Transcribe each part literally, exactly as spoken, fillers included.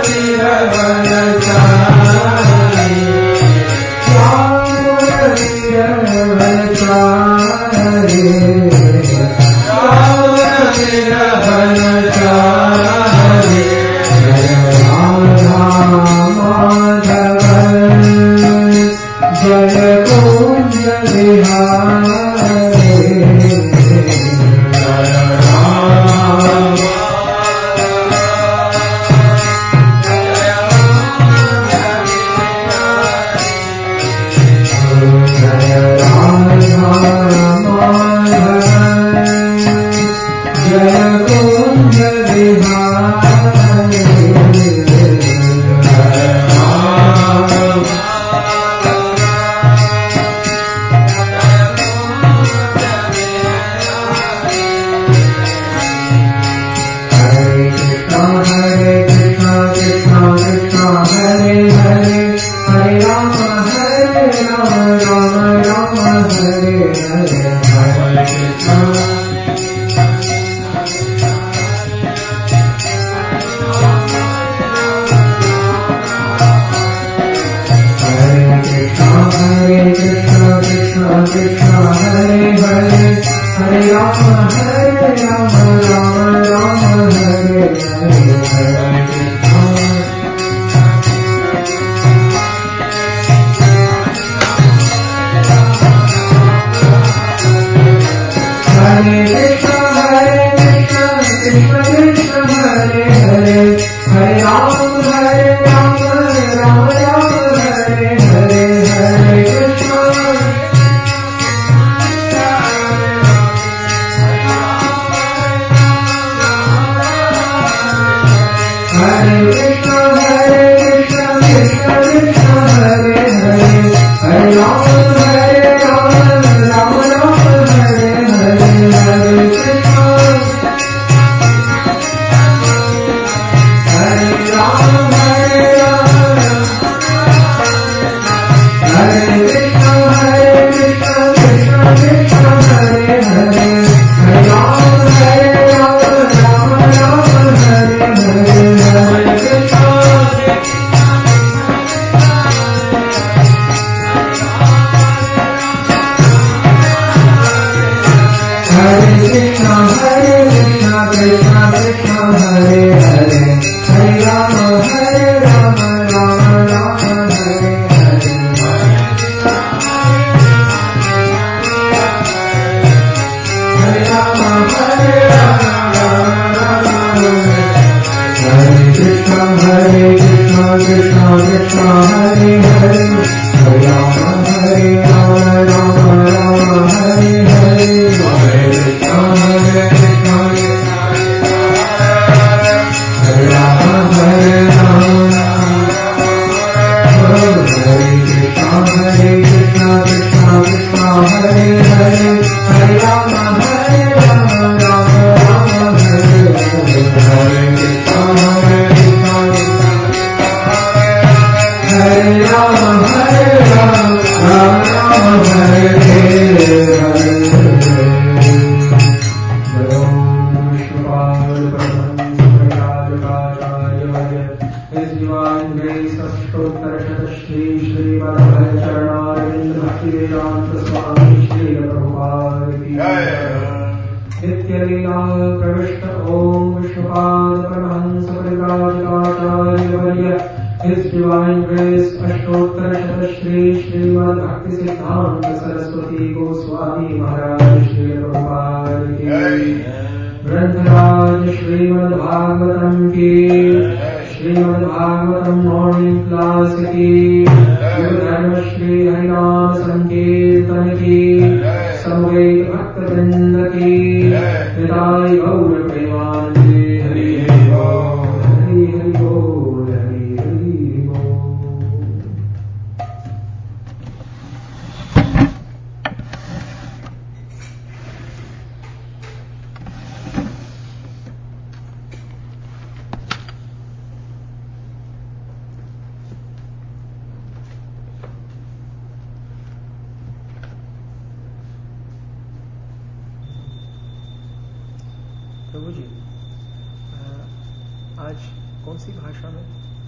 प्रभु जी, आज कौन सी भाषा में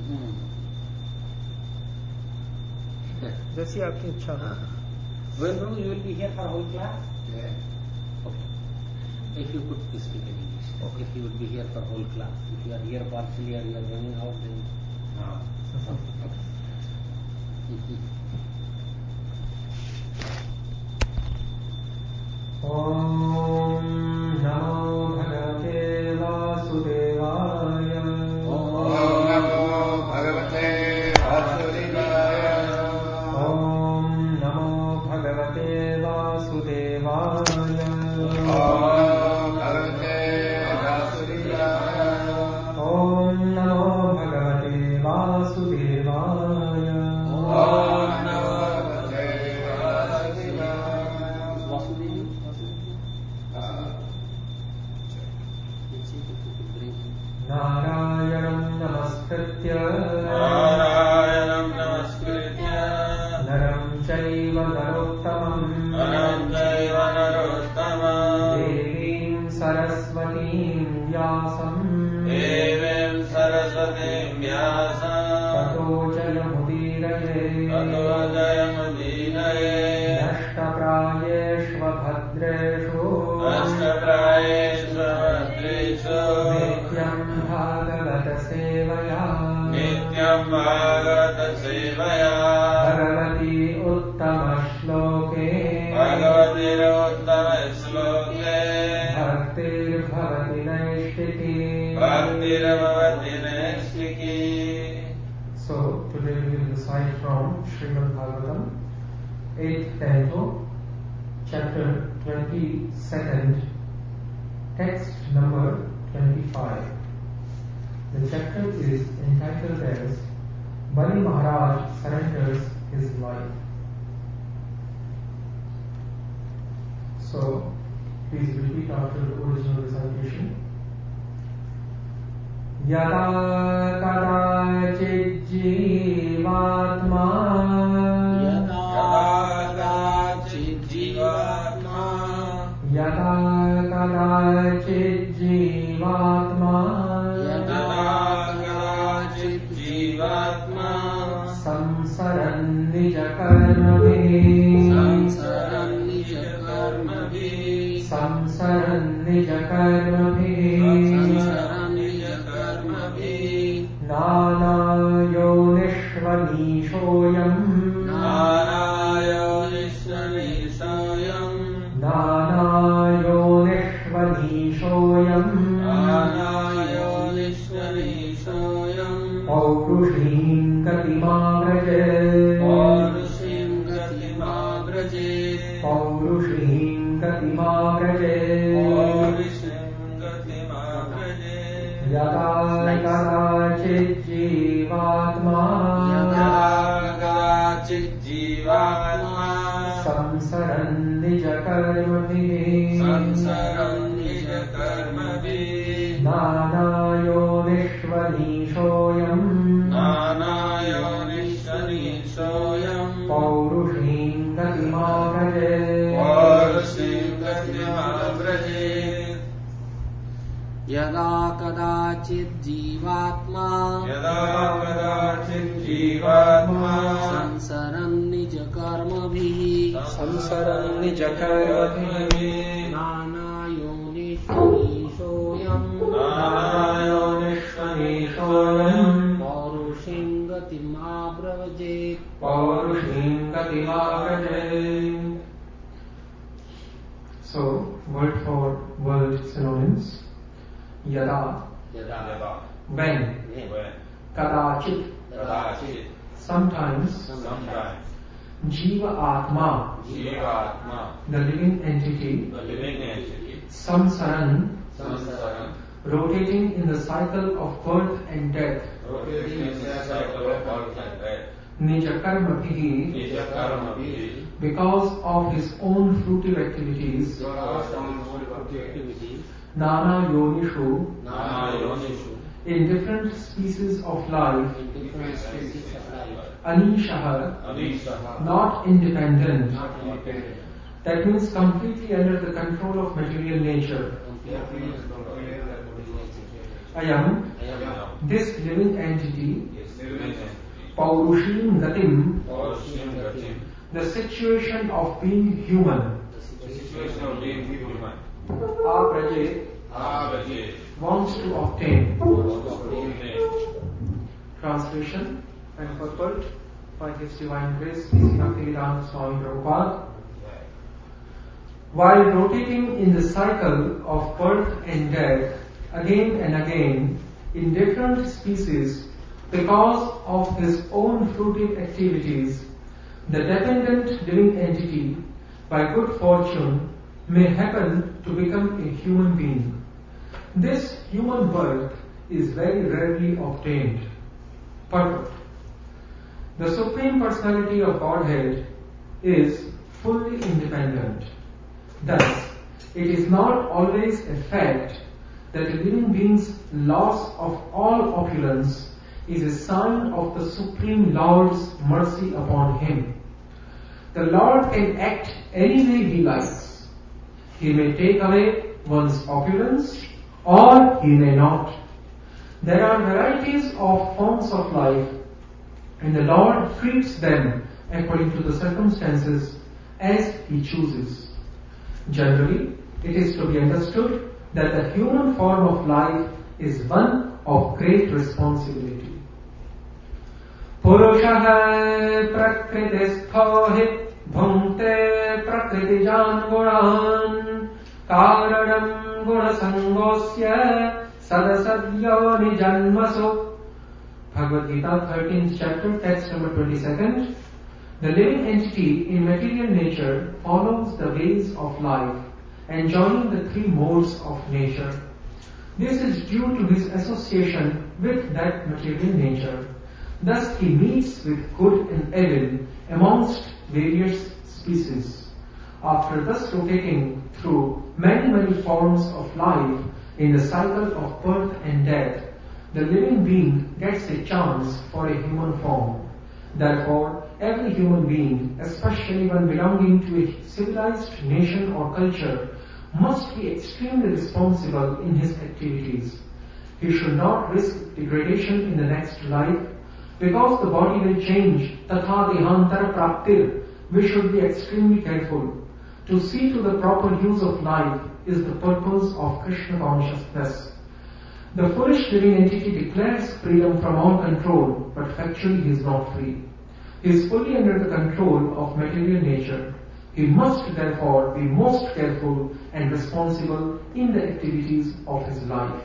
जैसी आपकी इच्छा हो. When you will be here for whole class? Yeah. Okay. If you could speak in English. Okay. If you would be here for whole class. If you are here partially or you are running out, then. No. Om Namo Bhagavate Vasudevaya. Om Namo Bhagavate Vasudevaya. Om Namo Bhagavate Vasudevaya. Om Bhagavate Vasudevaya. Om Namo Bhagavate Vasudevaya. Om Namo Bhagavate Vasudevaya. Vasudevi? Narayanam Namaskritya. Narayanam Namaskritya. Naram Chaiva Narottamam. Naram Chaiva Narottamam. Devim Saraswatim Vyasam. Devim Saraswatim Vyasam. Tato Jayamudiraye. Tato Jayamudiraye. Nashtaprayeshva Bhadreshu. Nashtaprayeshva Bhadreshu. Nityam Bhagavata Sevaya. Nityam Bhagavata Sevaya. Bhagavati Uttama Shloke. Bhagavati Uttama Shloke. Bhaktir Bhavati Naishtiki. Bhaktir Bhavati Naishtiki. So today we will recite from Srimad Bhagavatam, eighth canto, chapter twenty-second, text number twenty-five. The chapter is entitled as Bali Maharaj surrenders his life. So please repeat after the original recitation. Yada kadachit jivatma. Yada kadachit jivatma. Yada kadachit jivatma. Yada kadachit jivatma. Samsaran nija karmabhi. Samsaran nija karmabhi. Samsaran nija karmabhi. Samsaran nija karmabhi. Nana yonishvanishoyam. Nana yonishvanishoyam. Nana yonishvanishoyam. Nana yonishvanishoyam. Paurushim gatimagraje. Paurushim gatimagraje. Paurushim gatimagraje. Paurushim gatimagraje. Yada kadachit jivatma. Yada kadachit jivatma. Samsaran nija karmabhi. Samsaram nija karmabhi. Nana yonishvanishoyam. Nana yonishvanishoyam. Paurushim gatimagraje. Paurushim gatimagraje. Yada kadachit jivatma. Yada kadachit jivatma. Samsaran nija karmabhi. Samsaran nija karmabhi. Nana yonishvanishoyam. Nana yonishvanishoyam. Paurushim gatim abravajet. Paurushim gatimagraje. So, word for word synonyms. Yada, Yada. when. When. Kadachit, Kadachit. sometimes. Sometimes. Jiva Atma, Jivatma. the living entity. The living entity. Samsaran, Samsaram. rotating in the cycle of birth and death. Rotating in the cycle of birth and death. Nijakarmabhi, Nija karmabhi. because of his own fruitive activities. Because of his Activities. Nana Yonishu, Nana yonishu. in different species of life. In different species of life. Anishaha, Anishaha. not independent. Not independent. That means completely under the control of material nature. Completely. Ayam, Ayam. this living entity, Yes. Paurushim Gatim, Or Shin Gatim. the situation of being human, The situation of being human. Apraje, Abaje. wants to obtain. Obtain. Translation and purport by His Divine Grace, Sri Bhaktivedanta Swami Prabhupada. While rotating in the cycle of birth and death again and again in different species because of his own fruitive activities, the dependent living entity, by good fortune, may happen to become a human being. This human birth is very rarely obtained. Purport. The Supreme Personality of Godhead is fully independent. Thus, it is not always a fact that a living being's loss of all opulence is a sign of the Supreme Lord's mercy upon him. The Lord can act any way he likes. He may take away one's opulence or he may not. There are varieties of forms of life and the Lord treats them according to the circumstances as he chooses. Generally, it is to be understood that the human form of life is one of great responsibility. Purushaha prakritiस्थो हि bhunte prakritijan gunan karanam gunasangosya sadasadyo nijanmaso. Bhagavad Gita, thirteenth chapter, text number twenty-second. The living entity in material nature follows the ways of life, enjoying the three modes of nature. This is due to his association with that material nature. Thus he meets with good and evil amongst various species. After thus rotating through many, many forms of life in the cycle of birth and death, the living being gets a chance for a human form. Therefore, every human being, especially one belonging to a civilized nation or culture, must be extremely responsible in his activities. He should not risk degradation in the next life, because the body will change. Tatha dehantara praptir. We should be extremely careful. To see to the proper use of life is the purpose of Krishna consciousness. The foolish living entity declares freedom from all control, but factually he is not free. He is fully under the control of material nature. He must therefore be most careful and responsible in the activities of his life.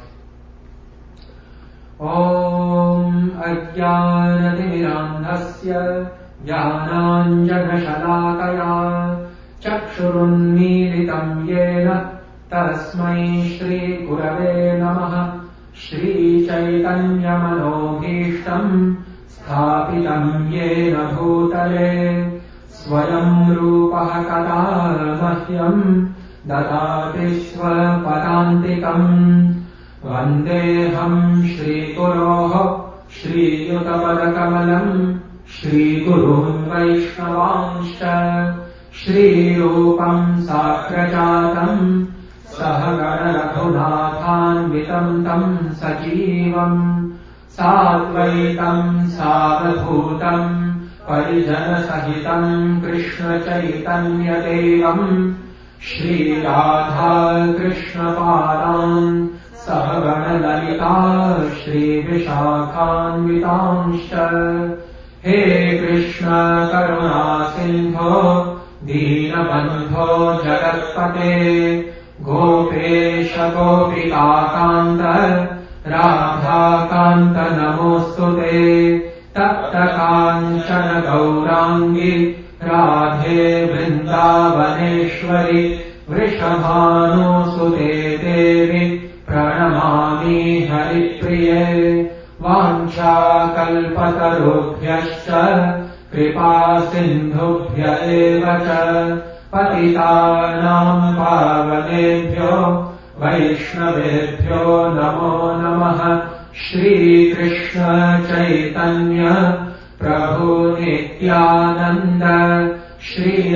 Om Ajnanatimirandhasya Jnananjana Shalakaya Chakshurunmilitam Yena Tasmai Shri Gurave Namaha Shri Chaitanya Manobhishtam Sthapitam Yena Bhutale Swayam Rupaha Kada Mahyam Dadati Swapadantikam Vandeham Shri Guroho Shri Yutapadakamalam Shri Gurun Vaishnavanshcha Shri Rupam Sakrajatam Sahagana Raghunathan Vitam Tam Sajivam Sadvaitam Savadhutam Parijana Sahitam Krishna Chaitanya Devam Shri Radha Krishna Padan Sahagana Lalita Shri Vishakhan Vitamscha. He Krishna Karuna Sindho Deenabandho Jagatpate Gopesha Gopika Kanta Radha Kanta Namostute Tapta Kanchana Gaurangi Radhe Vrindavaneshwari Vrishabhanu Sute Devi Pranamami Haripriye Vancha Kalpatarubhyascha Kripa Sindhubhya Evacha Patitanam Pavanebhyo Vaishnavebhyo Namo Namaha. Shri Krishna Chaitanya Prabhu Nityananda Shri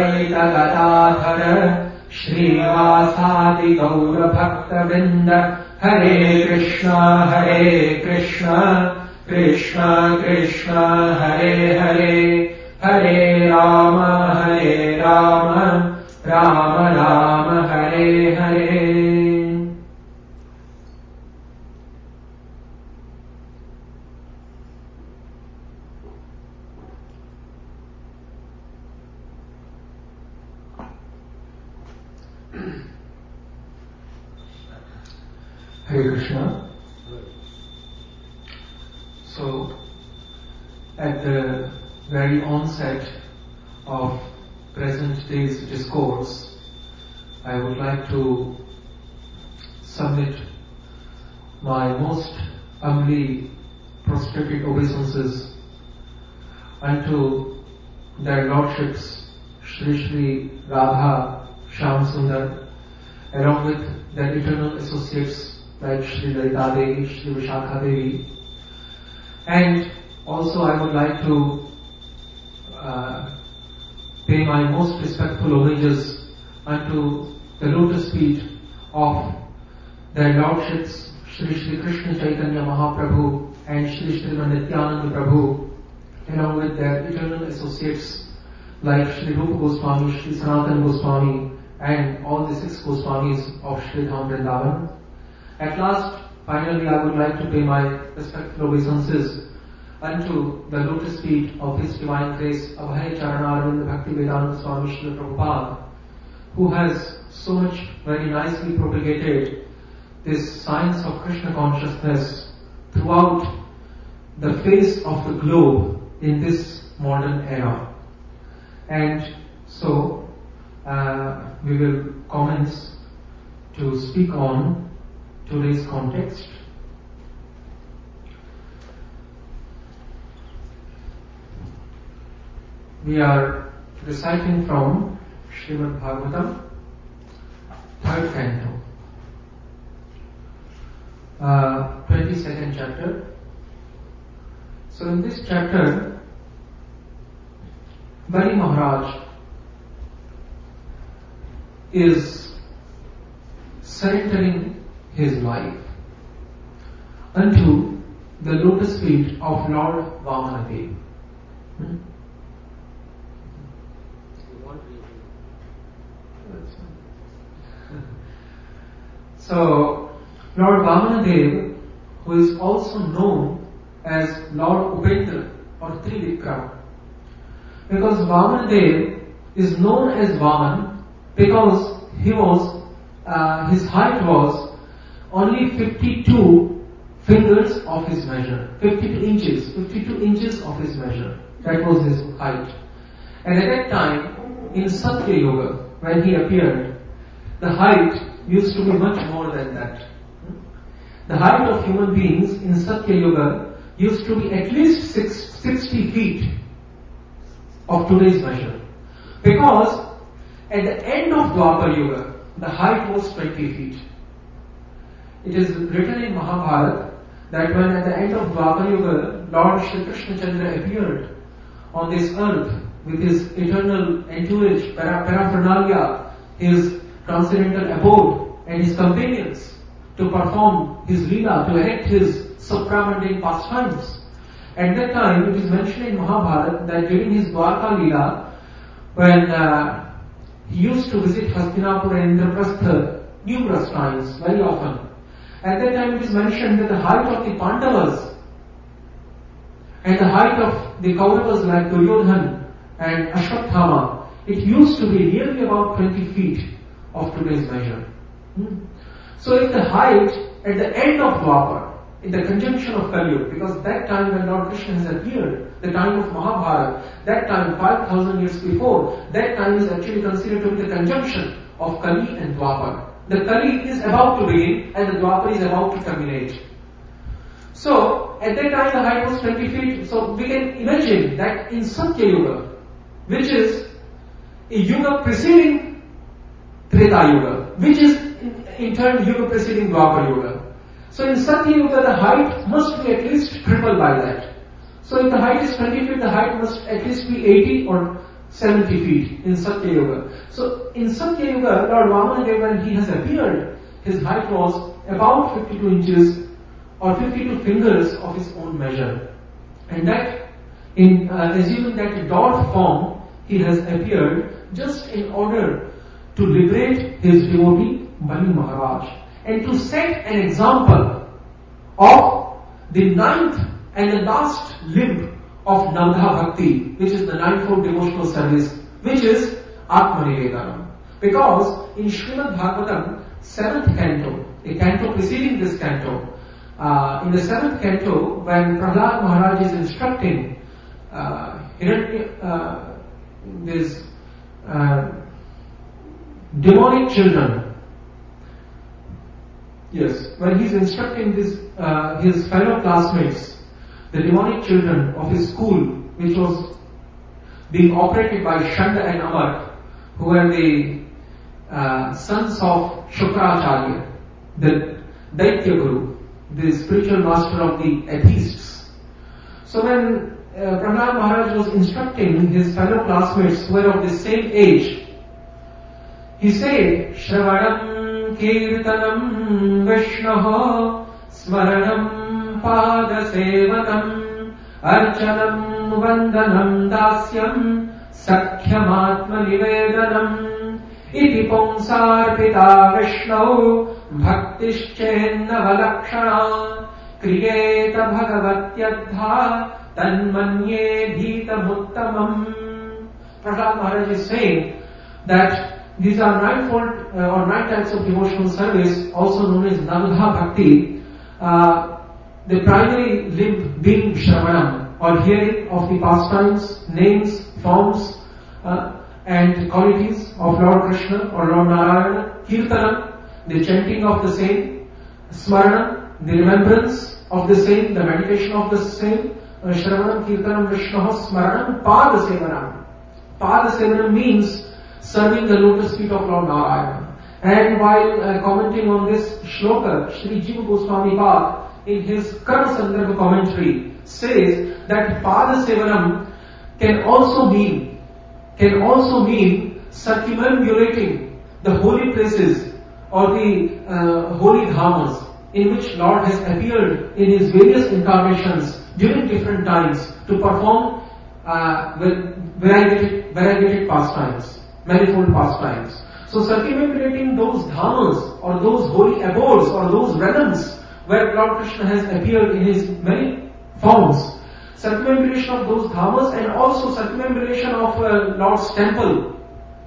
Advaita Gadadhara Shri Vasadi Gaura Bhakta Vrinda Hare Krishna, Hare Krishna, Krishna Krishna, Hare Hare, Hare Rama, Hare Rama, Rama Rama, Hare Hare. Hare Krishna. So, at the very onset of present day's discourse, I would like to submit my most humbly prostrated obeisances unto their lordships, Shri Shri Radha Shyam Sundar, along with their eternal associates like Shri Lalita Devi, Shri Vishakha Devi. And also I would like to uh, pay my most respectful homages unto the lotus feet of their lordships, Shri Shri Krishna Chaitanya Mahaprabhu and Shri Shri Nityananda Prabhu, along with their eternal associates like Shri Rupa Goswami, Shri Sanatana Goswami, and all the six Goswamis of Shri Dham Vrindavan. At last, finally, I would like to pay my respectful obeisances unto the lotus feet of His Divine Grace, Abhay Charanarvind Bhakti Vedanta Swami Srila Prabhupada, who has so much very nicely propagated this science of Krishna consciousness throughout the face of the globe in this modern era. And so, uh, we will commence to speak on today's context. We are reciting from Srimad Bhagavatam, third canto, uh, twenty-second chapter. So in this chapter, Bali Maharaj is surrendering his life unto the lotus feet of Lord Vamanadev. Hmm? So, Lord Vamanadev, who is also known as Lord Upendra or Trivikram, because Vamanadev is known as Vaman because he was, uh, his height was only fifty-two fingers of his measure, fifty-two inches, fifty-two inches of his measure. That was his height. And at that time, in Satya Yoga, when he appeared, the height used to be much more than that. The height of human beings in Satya Yoga used to be at least six, sixty feet of today's measure. Because at the end of Dwapar Yoga, the height was twenty feet. It is written in Mahabharata that when at the end of Dwapar Yoga, Lord Shri Krishna Chandra appeared on this earth with his eternal entourage, para- paraphernalia, his transcendental abode, and his companions to perform his Leela, to enact his supramundane pastimes. At that time, it is mentioned in Mahabharata that during his Dwarka Leela, when uh, he used to visit Hastinapur and Indraprastha numerous times, very often. At that time, it is mentioned that the height of the Pandavas and the height of the Kauravas like Duryodhan and Ashwatthama, it used to be nearly about twenty feet of today's measure. Hmm. So if the height at the end of Dwapar, in the conjunction of Kali Yuga, because that time when Lord Krishna has appeared, the time of Mahabharata, that time five thousand years before, that time is actually considered to be the conjunction of Kali and Dwapar. The Kali is about to begin and the Dwapar is about to terminate. So, at that time the height was twenty feet, so we can imagine that in Satya Yuga, which is a Yuga preceding Treta Yuga, which is in, in turn Yuga preceding Dwapar Yuga. So in Satya Yuga the height must be at least triple by that. So if the height is twenty feet, the height must at least be eighty or seventy feet in Satya Yuga. So in Satya Yuga, Lord Vamanadev, when he has appeared, his height was about fifty-two inches or fifty-two fingers of his own measure. And that, in uh, assuming that dot form, he has appeared just in order to liberate his devotee Bali Maharaj and to set an example of the ninth and the last limb of Navdha Bhakti, which is the ninefold devotional service, which is Atmanivedanam. Because in Srimad Bhagavatam, seventh canto, a canto preceding this canto, uh, in the seventh canto, when Prahlad Maharaj is instructing uh, Hiranya, uh, these uh, demonic children, yes, when he's instructing this, uh, his fellow classmates, the demonic children of his school, which was being operated by Shanda and Amar, who were the uh, sons of Shukracharya, the Daitya Guru, the spiritual master of the atheists. So when uh, Prahlad Maharaj was instructing his fellow classmates who were of the same age, he said, Shravanam Kirtanam Vishnaha Smaranam Padasevanam Archanam Vandanam Dasyam Sakhyamatma Nivedanam Iti Pumsarpita Vishnau Bhaktischenna Valakshana Kriyeta Bhagavatyadha Tanmanye Bhitamuttamam. Prahlad Maharaj is saying that these are ninefold uh, or nine types of devotional service, also known as Navdha Bhakti. Uh, the primary limb being Shravanam, or hearing of the pastimes, names, forms, uh, and qualities of Lord Krishna or Lord Narayana. Kirtanam, the chanting of the same. Smaranam, the remembrance of the same, the meditation of the same. Uh, Shravanam, Kirtanam, Vishnaha, Smaranam, Padasevanam. Padasevanam means serving the lotus feet of Lord Narayana. And while uh, commenting on this shloka, Shri Jiva Goswami Pad, in his Karma Sandarbha commentary, says that Padasevanam can also mean, can also mean circumambulating the holy places or the uh, holy dhamas in which Lord has appeared in his various incarnations during different times to perform uh, with variegated, variegated pastimes, manifold pastimes. So circumambulating those dhamas or those holy abodes or those realms where Lord Krishna has appeared in his many forms, circumambulation of those dhamas and also circumambulation of uh, Lord's temple,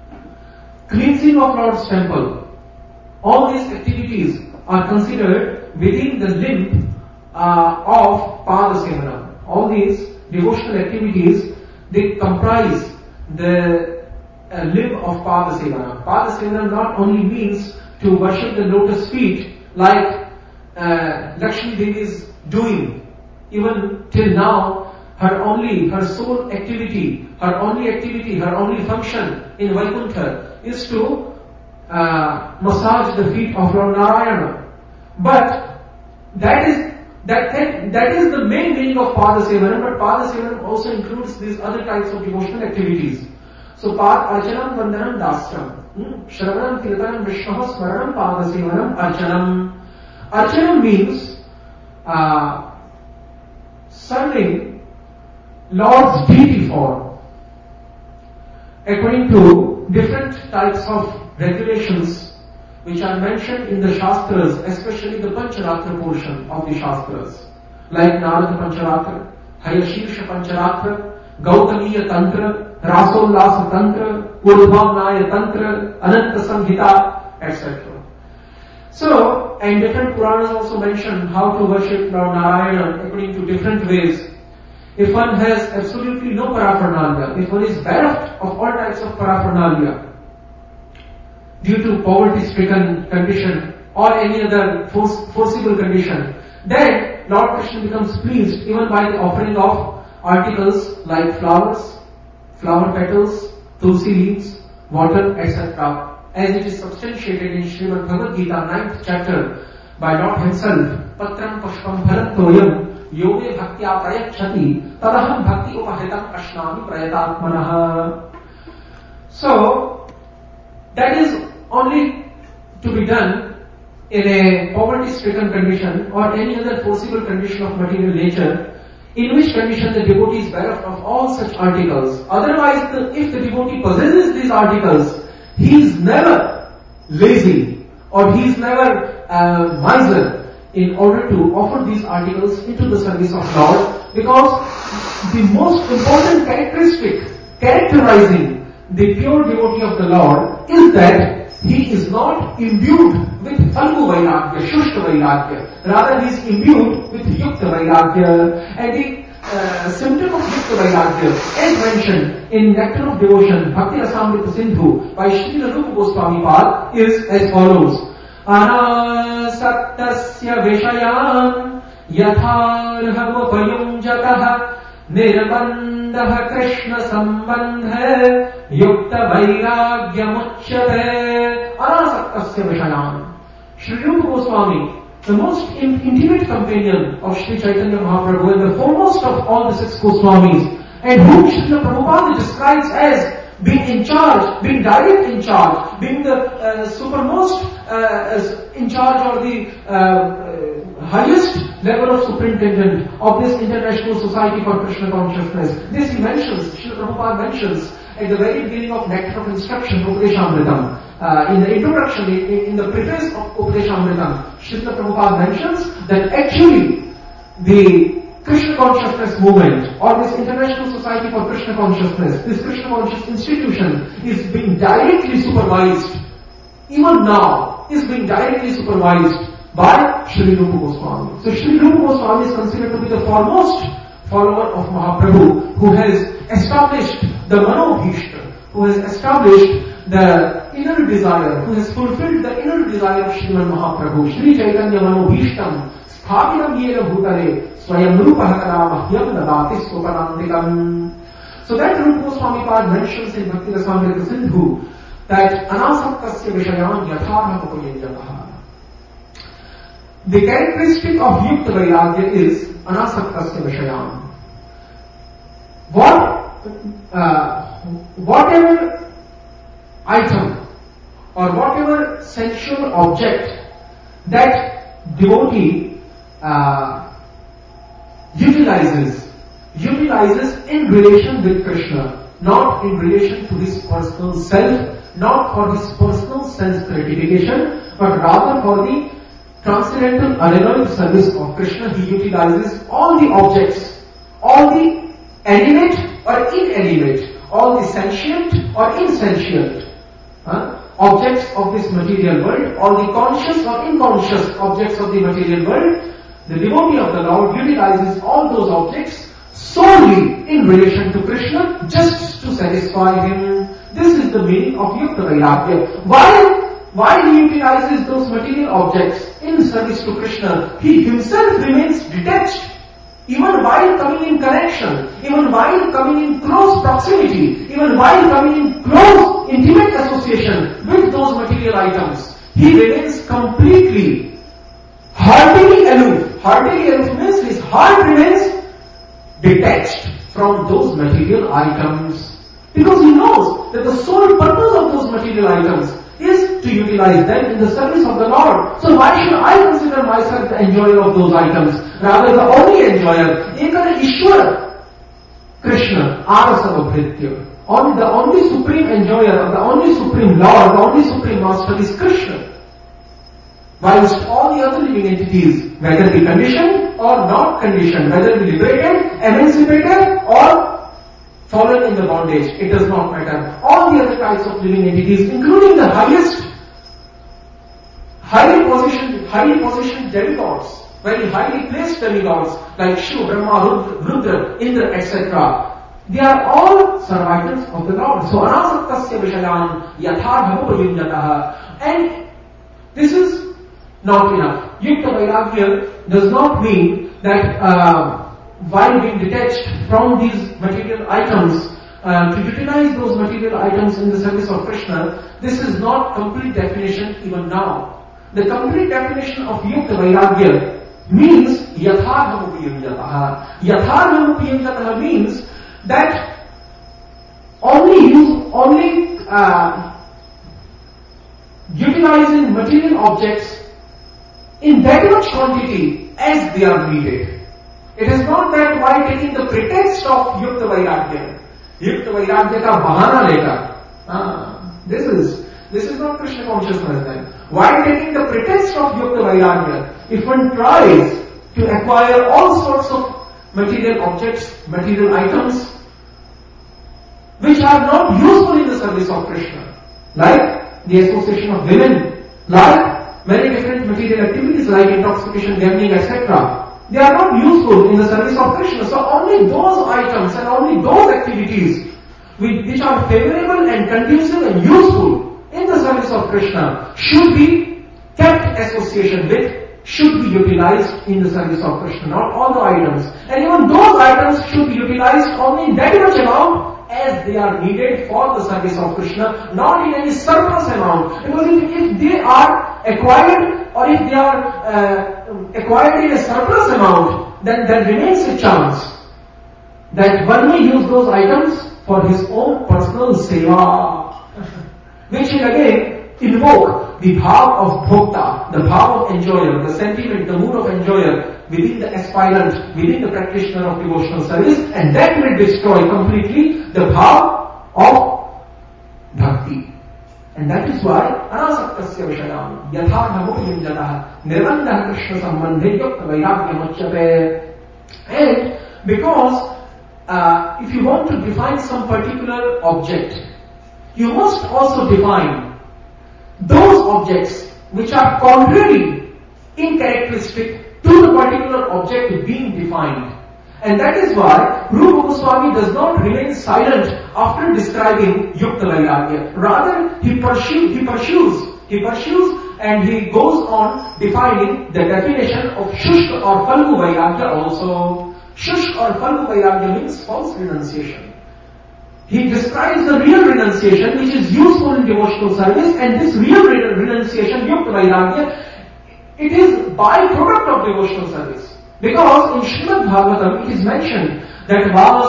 cleansing of Lord's temple, all these activities are considered within the limb uh, of Padasevanam. All these devotional activities, they comprise the uh, limb of Padasevanam. Padasevanam not only means to worship the lotus feet like uh, Lakshmi Devi is doing. Even till now, her only, her sole activity, her only activity, her only function in Vaikuntha is to uh, massage the feet of Lord Narayana. But that is that, that, that is the main meaning of Padasevanam, but Padasevanam also includes these other types of devotional activities. So Pad Archanam Vandanam Dasyam. Hmm? Shravanam Kirtanam Vishnaha Smaranam Padasevanam Archanam. Archanam means uh, serving Lord's deity form according to different types of regulations which are mentioned in the Shastras, especially the Pancharatra portion of the Shastras, like Narada Pancharatra, Hayashirsha Pancharatra, Gautamiya Tantra, Rasollasa Tantra, Urdhvanaya Tantra, Ananta Samhita, et cetera. So, and different Puranas also mention how to worship Lord Narayana according to different ways. If one has absolutely no paraphernalia, if one is bereft of all types of paraphernalia due to poverty-stricken condition or any other force, forcible condition, then Lord Krishna becomes pleased even by the offering of articles like flowers, flower petals, tulsi leaves, water, et cetera. As it is substantiated in Srimad Bhagavad Gita, ninth chapter, by Lord himself, Patram Pushpam Bharantoyam Yoge Bhaktya Prayachati Tadaham Bhakti Upahitam Ashnami Prayatatmanaha. So, that is only to be done in a poverty-stricken condition or any other forcible condition of material nature, in which condition the devotee is bereft of all such articles. Otherwise, the, if the devotee possesses these articles, he is never lazy or he is never uh, miser in order to offer these articles into the service of Lord, because the most important characteristic characterizing the pure devotee of the Lord is that he is not imbued with Falgu Vairagya, Shushta Vairagya. Rather, he is imbued with Yukta Vairagya. And the uh, symptom of Yukta Vairagya, as mentioned in Nectar of Devotion, Bhakti Rasamrita Sindhu, by Srila Rupa Goswami Pad, is as follows. Anasaktasya Vishayan Yatharhavapayunjataha Nirbandaha Krishna Sambandha Yukta Vairagya Muchyate. Anasaktasya Vishayan. Sri Rupa Goswami, the most intimate companion of Sri Chaitanya Mahaprabhu and the foremost of all the six Goswamis, and whom Srila Prabhupada describes as being in charge, being direct in charge, being the uh, supermost uh, in charge or the uh, uh, highest level of superintendent of this International Society for Krishna Consciousness. This he mentions, Srila Prabhupada mentions at the very beginning of Nectar of Instruction, Upadeshamritam. Uh, in the introduction, in, in the preface of Upadeshamritam, Srila Prabhupada mentions that actually the Krishna Consciousness movement or this International Society for Krishna Consciousness, this Krishna Conscious institution is being directly supervised, even now, is being directly supervised by Sri Rupa Goswami. So Sri Rupa Goswami is considered to be the foremost follower of Mahaprabhu, who has established the Manobhishta, who has established the inner desire, who has fulfilled the inner desire of Sriman Mahaprabhu. Sri Chaitanya Manobhishtam Sthapitam Yena Bhutare Swayam Rupahakara Mahyam Dadati Sopanantikam. So that Rupa Goswami Pad mentions in Bhakti Rasamrita Sindhu that Anasaktasya Vishayan Yatharha Papayenjataha. The characteristic of Yukta Vairagya is Anasaktasya Vishayan. What, uh, whatever item or whatever sensual object that devotee uh, utilizes, utilizes in relation with Krishna, not in relation to his personal self, not for his personal sense gratification, but rather for the transcendental unalloyed service of Krishna. He utilizes all the objects, all the animate or inanimate, all the sentient or insentient huh, objects of this material world, all the conscious or unconscious objects of the material world. The devotee of the Lord utilizes all those objects solely in relation to Krishna, just to satisfy him. This is the meaning of Yukta Vairagya. Why? While he utilizes those material objects in service to Krishna, he himself remains detached. Even while coming in connection, even while coming in close proximity, even while coming in close, intimate association with those material items, he remains completely, heartily aloof. Heartily aloof means his heart remains detached from those material items. Because he knows that the sole purpose of those material items is to utilize them in the service of the Lord. So why should I consider myself the enjoyer of those items? Rather the only enjoyer, Ekana Ishwara, Krishna, Arasavabhritya. Only the only supreme enjoyer, the only supreme Lord, the only supreme master is Krishna. Whilst all the other living entities, whether be conditioned or not conditioned, whether be liberated, emancipated or fallen in the bondage, it does not matter. All the other types of living entities, including the highest, highly positioned, highly positioned demigods, very highly placed demigods like Shiva, Brahma, Rudra, Indra, et cetera, they are all survivors of the Lord. So Anasaktasya Vishayan Yatharhamupayunjataha. And this is not enough. Yukta Vairagya does not mean that uh, while being detached from these material items, uh, to utilize those material items in the service of Krishna, this is not complete definition even now. The complete definition of Yukta Vairagya means Yatharhamupayunjataha. Yatharhamupayunjataha means that only use, only uh, utilizing material objects in that much quantity as they are needed. It is not that while taking the pretext of Yukta Vairagya, Yukta Vairagya ka bahana lekar. Ah, this is, this is not Krishna consciousness then. While taking the pretext of Yukta Vairagya, if one tries to acquire all sorts of material objects, material items, which are not useful in the service of Krishna, like the association of women, like many different material activities like intoxication, gambling, et cetera. They are not useful in the service of Krishna. So only those items and only those activities which are favorable and conducive and useful in the service of Krishna should be kept association with, should be utilized in the service of Krishna, not all the items. And even those items should be utilized only in that much amount as they are needed for the service of Krishna, not in any surplus amount. Because if, if they are acquired or if they are uh, acquired in a surplus amount, then there remains a chance that one may use those items for his own personal seva, which will again invoke the bhav of bhokta, the bhav of enjoyer, the sentiment, the mood of enjoyer within the aspirant, within the practitioner of devotional service, and that will destroy completely the bhav of bhakti. And that is why anasaktasya vishayam yathartha mukhyunjatah nirvandah krishna sambandhe yukta vairagyam uchyate. And because uh, if you want to define some particular object, you must also define those objects which are contrary in characteristic to the particular object being defined. And that is why Rupa Goswami does not remain silent after describing Yukta Vairagya. Rather, he pursues, he pursues, he pursues and he goes on defining the definition of Shushka or Falgu Vairagya also. Shushka or Falgu Vairagya means false renunciation. He describes the real renunciation which is useful in devotional service, and this real renunciation, Yukta Vairagya, it is byproduct of devotional service. Because in Srimad Bhagavatam it is mentioned that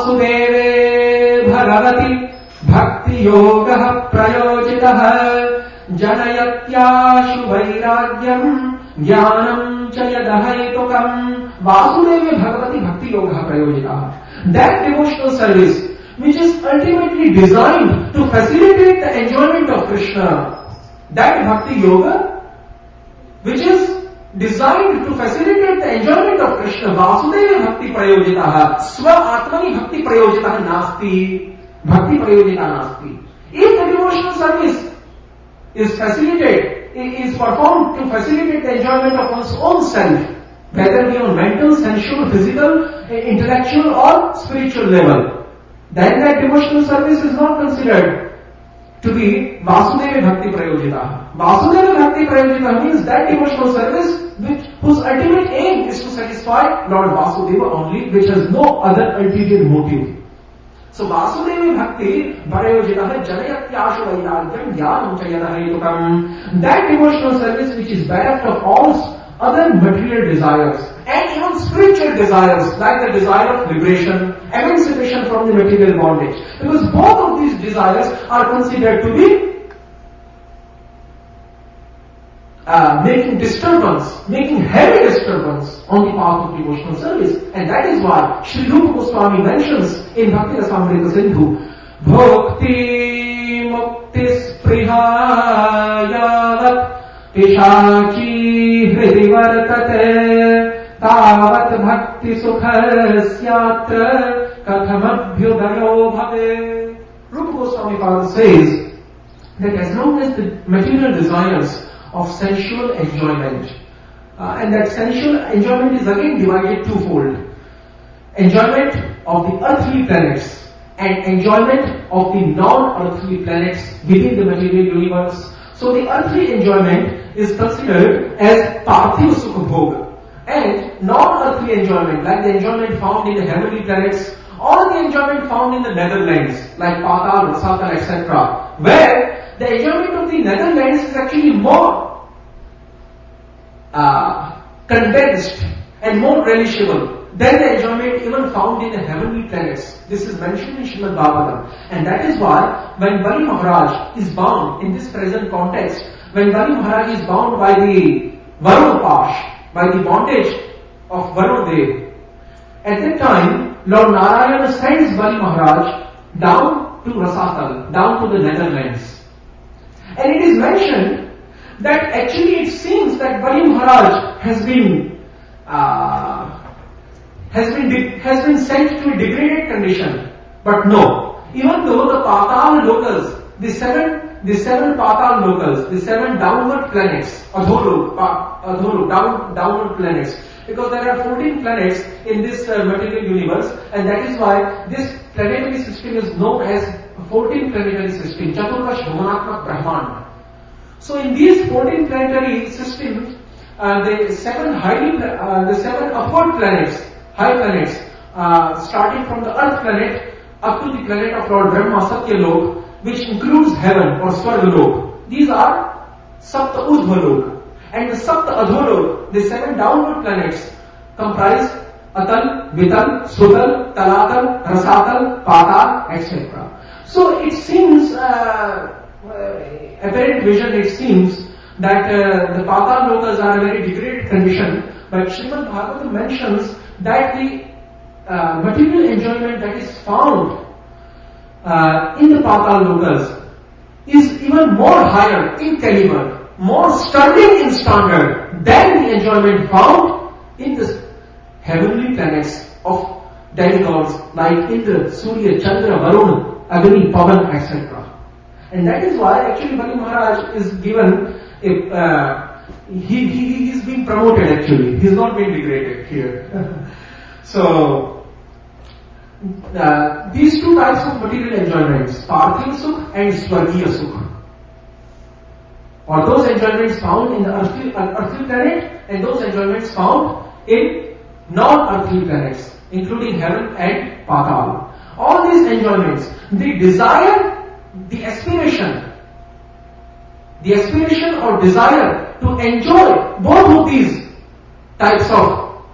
Vasudeve Bhagavati Bhakti Yoga Prayojitaha Janayatyashu Vairagyam Jnanam Chayadahaitukam. Vasudeve Bhagavati Bhakti Yoga Prayojitaha. That devotional service which is ultimately designed to facilitate the enjoyment of Krishna, that Bhakti Yoga which is designed to facilitate the enjoyment of Krishna, Vasudeva Bhakti Prayojitaha, Swa Atmani Bhakti Prayojitaha Nasti, Bhakti Prayojita Nasti. If the devotional service is facilitated, is performed to facilitate the enjoyment of one's own self, whether be on mental, sensual, physical, intellectual or spiritual level, then that devotional service is not considered to be Vasudeva Bhakti Prayojitaha. Vasudeva Bhakti Prayojitaha means that devotional service which, whose ultimate aim is to satisfy Lord Vasudeva only, which has no other ulterior motive. So Vasudeva Bhakti Prayojitaha Janayatyashu Vairagyam Jnanam Chayadahaitukam. That devotional service which is bereft of all other material desires and even spiritual desires like the desire of liberation, emancipation from the material bondage. Because both of these desires are considered to be uh, making disturbance, making heavy disturbance on the path of devotional service. And that is why Sri Rupa Goswami mentions in Bhakti Rasamrita Sindhu, Bhakti Mukti Spriha Yavat Pishachi Hridi Vartate Tavat Bhakti Sukhasyatra Kathamabhyudayo Bhave. Rupa Goswami Father says that as long as the material desires of sensual enjoyment, uh, and that sensual enjoyment is again divided twofold. Enjoyment of the earthly planets and enjoyment of the non-earthly planets within the material universe. So the earthly enjoyment is considered as Parthiv Sukha Bhoga, and non-earthly enjoyment like the enjoyment found in the heavenly planets or the enjoyment found in the netherlands like Patal, Rasatal, et cetera, where the enjoyment of the netherlands is actually more uh, condensed and more relishable than the enjoyment even found in the heavenly planets. This is mentioned in Srimad Bhagavatam. And that is why when Bali Maharaj is bound in this present context, when Bali Maharaj is bound by the Varunapash, by the bondage of Varunadev. At that time, Lord Narayana sends Bali Maharaj down to Rasatal, down to the Netherlands. And it is mentioned that actually it seems that Bali Maharaj has been uh, has been de- has been sent to a degraded condition. But no, even though the Patal locals, the seven the seven Patal locals, the seven downward planets, Adholok, pa, Adholok, down, downward planets, because there are fourteen planets in this uh, material universe, and that is why this planetary system is known as fourteen planetary system, Chaturvash Bhumanatmak Brahmand. So in these fourteen planetary systems, uh, the seven highly, uh, the seven upward planets, high planets, uh, starting from the Earth planet up to the planet of Lord Brahma, Satyalok, which includes heaven or Swargalok. These are Sapta Urdhvalok. And the Sapta Adholok, the seven downward planets, comprise Atal, Vital, Sutal, Talatal, Rasatal, Patal, et cetera. So it seems, uh, uh, apparent vision, it seems that uh, the Patal locals are a very degraded condition, but Srimad Bhagavatam mentions that the uh, material enjoyment that is found uh, in the Patal locals is even more higher in caliber, more sterling in standard than the enjoyment found in the heavenly planets of demigods like Indra, Surya, Chandra, Varuna, Agni, Pavan, et cetera. And that is why actually Bali Maharaj is given a, uh, he, he, he's been promoted actually. He's not been degraded here. So, uh, these two types of material enjoyments, Parthiv Sukh and Swargiya Sukh, or those enjoyments found in the earthly, uh, earthly planet and those enjoyments found in non-earthly planets, including heaven and Patal. All these enjoyments, the desire, the aspiration, the aspiration or desire to enjoy both of these types of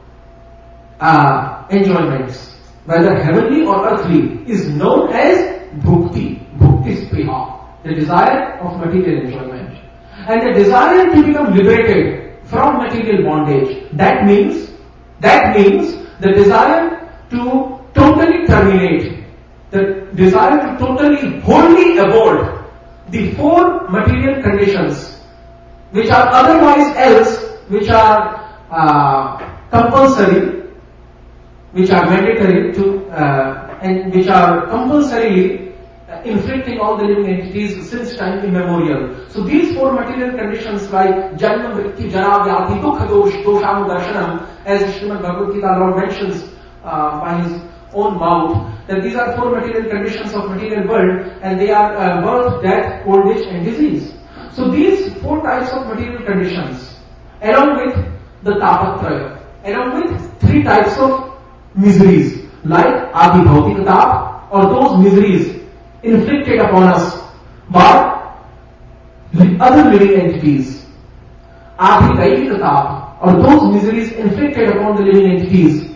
uh, enjoyments, whether heavenly or earthly, is known as bhukti, bhukti spriha, the desire of material enjoyment. And the desire to become liberated from material bondage, that means, that means the desire to totally terminate, the desire to totally wholly avoid the four material conditions which are otherwise else, which are uh, compulsory, which are mandatory to, uh, and which are compulsorily uh, inflicting all the living entities since time immemorial. So these four material conditions like Janma, Mrityu, Jara, Vyadhi, Dukha, Dosh, Dosham, Darshanam, as Srimad Bhagavad Gita Lord mentions uh, by his own mouth, that these are four material conditions of material world, and they are uh, birth, death, old age and disease. So these four types of material conditions, along with the Tapatraya, along with three types of miseries, like Adi Bhautika Tap, or those miseries inflicted upon us by other living entities, Adi Daivika Tap, or those miseries inflicted upon the living entities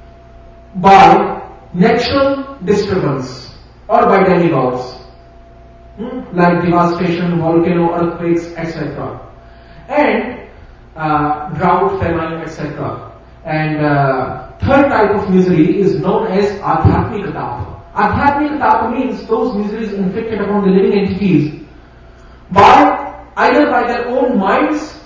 by natural disturbance or by demigods, hmm? like devastation, volcano, earthquakes, et cetera, and uh, drought, famine, et cetera. And uh, third type of misery is known as Adhyatmika Tapa. Adhyatmika Tapa means those miseries inflicted upon the living entities by either by their own minds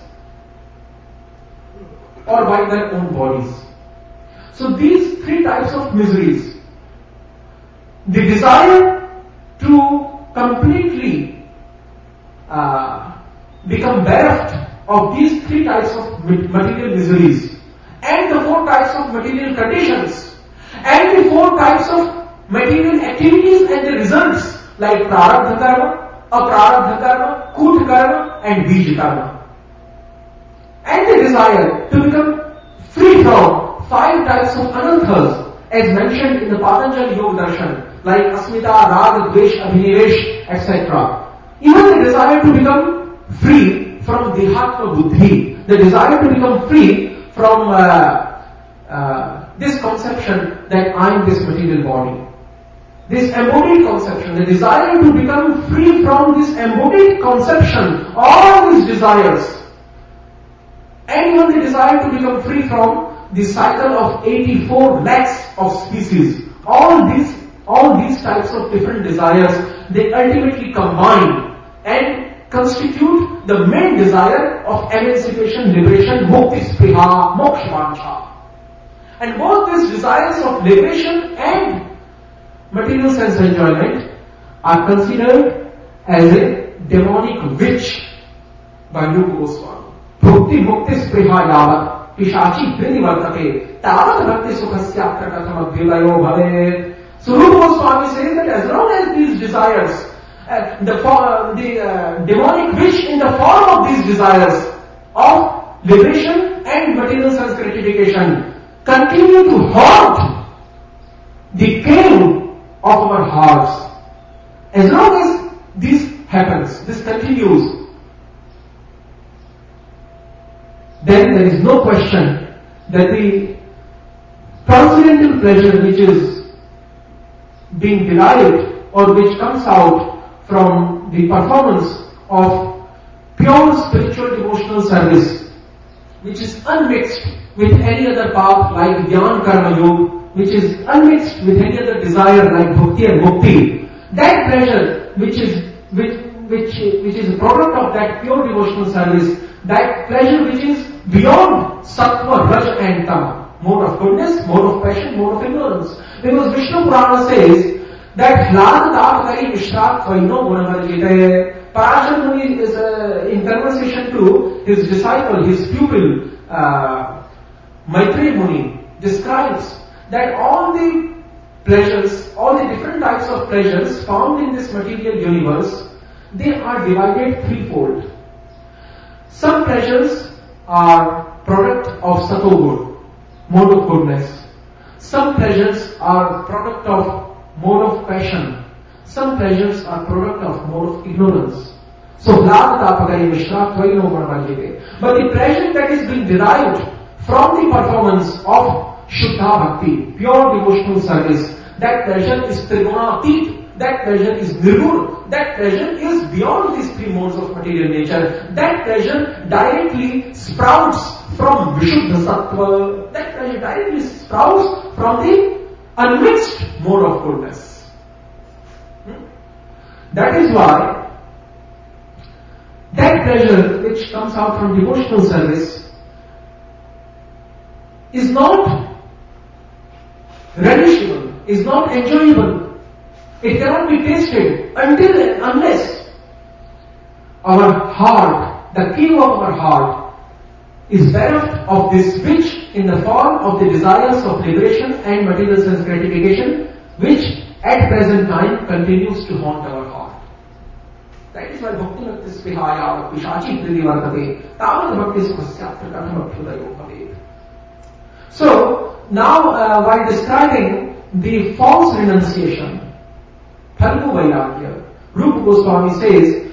or by their own bodies. So these three types of miseries, the desire to completely uh, become bereft of these three types of material miseries, and the four types of material conditions, and the four types of material activities and the results, like prarabdha karma, aprarabdha karma, kut karma, and bij karma, and the desire to become free from five types of anarthas, as mentioned in the Patanjali Yoga Darshan, like asmita, raga, dvesh, abhinivesh, et cetera. Even the desire to become free from dehatma buddhi, the desire to become free from uh, uh, this conception that I am this material body. This embodied conception, the desire to become free from this embodied conception, all these desires and even they desire to become free from the cycle of eighty-four lakhs of species. All these, all these types of different desires, they ultimately combine and constitute the main desire of emancipation, liberation, mukti spriha, moksha vancha. And both these desires of liberation and material sense enjoyment are considered as a demonic witch by Rupa Goswami. Bhukti mukti spriha yavat pishachi vridi vartate tavat bhakti sukhasya prakatham abhyudayo bhavet. So Rupa Goswami says that as long as these desires, uh, the, uh, the uh, demonic witch in the form of these desires of liberation and material sense gratification continue to haunt the cave of our hearts, as long as this happens, this continues, then there is no question that the transcendental pleasure which is being derived or which comes out from the performance of pure spiritual devotional service, which is unmixed with any other path like Jnana Karma Yoga, which is unmixed with any other desire like Bhakti and Mukti, that pleasure which is which which which is a product of that pure devotional service, that pleasure which is beyond Sattva, Raj and Tama, mode of goodness, mode of passion, mode of ignorance. Because Vishnu Purana says that Hlad Tapakari Mishrat Vaino Gunavarjite. Parashar Muni is uh, in conversation to his disciple, his pupil, uh, Maitreya Muni, describes that all the pleasures, all the different types of pleasures found in this material universe, they are divided threefold. Some pleasures are product of Satogun, mode of goodness. Some pleasures are product of mode of passion. Some pleasures are product of mode of ignorance. So, Hlad Tapakari Mishra Tvaino Gunavarjite. But the pleasure that is being derived from the performance of Shuddha Bhakti, pure devotional service, that pleasure is Trigunatit, that pleasure is Nirgun, that pleasure is beyond these three modes of material nature. That pleasure directly sprouts from Vishuddha Sattva, that pleasure directly sprouts from the unmixed mode of goodness. Hmm? That is why that pleasure which comes out from devotional service is not relishable, is not enjoyable. It cannot be tasted until and unless our heart, the cave of our heart, is bereft of this witch in the form of the desires of liberation and material sense gratification, which at present time continues to haunt our heart. That is why Bhakti Bhakti Spihaya Pishachi Priti Vartate Tavat Bhakti Sukhasya Prakatham Abhyudayo Bhavet. So, now uh, while describing the false renunciation, Phalgu Vairagya, Rupa Goswami says,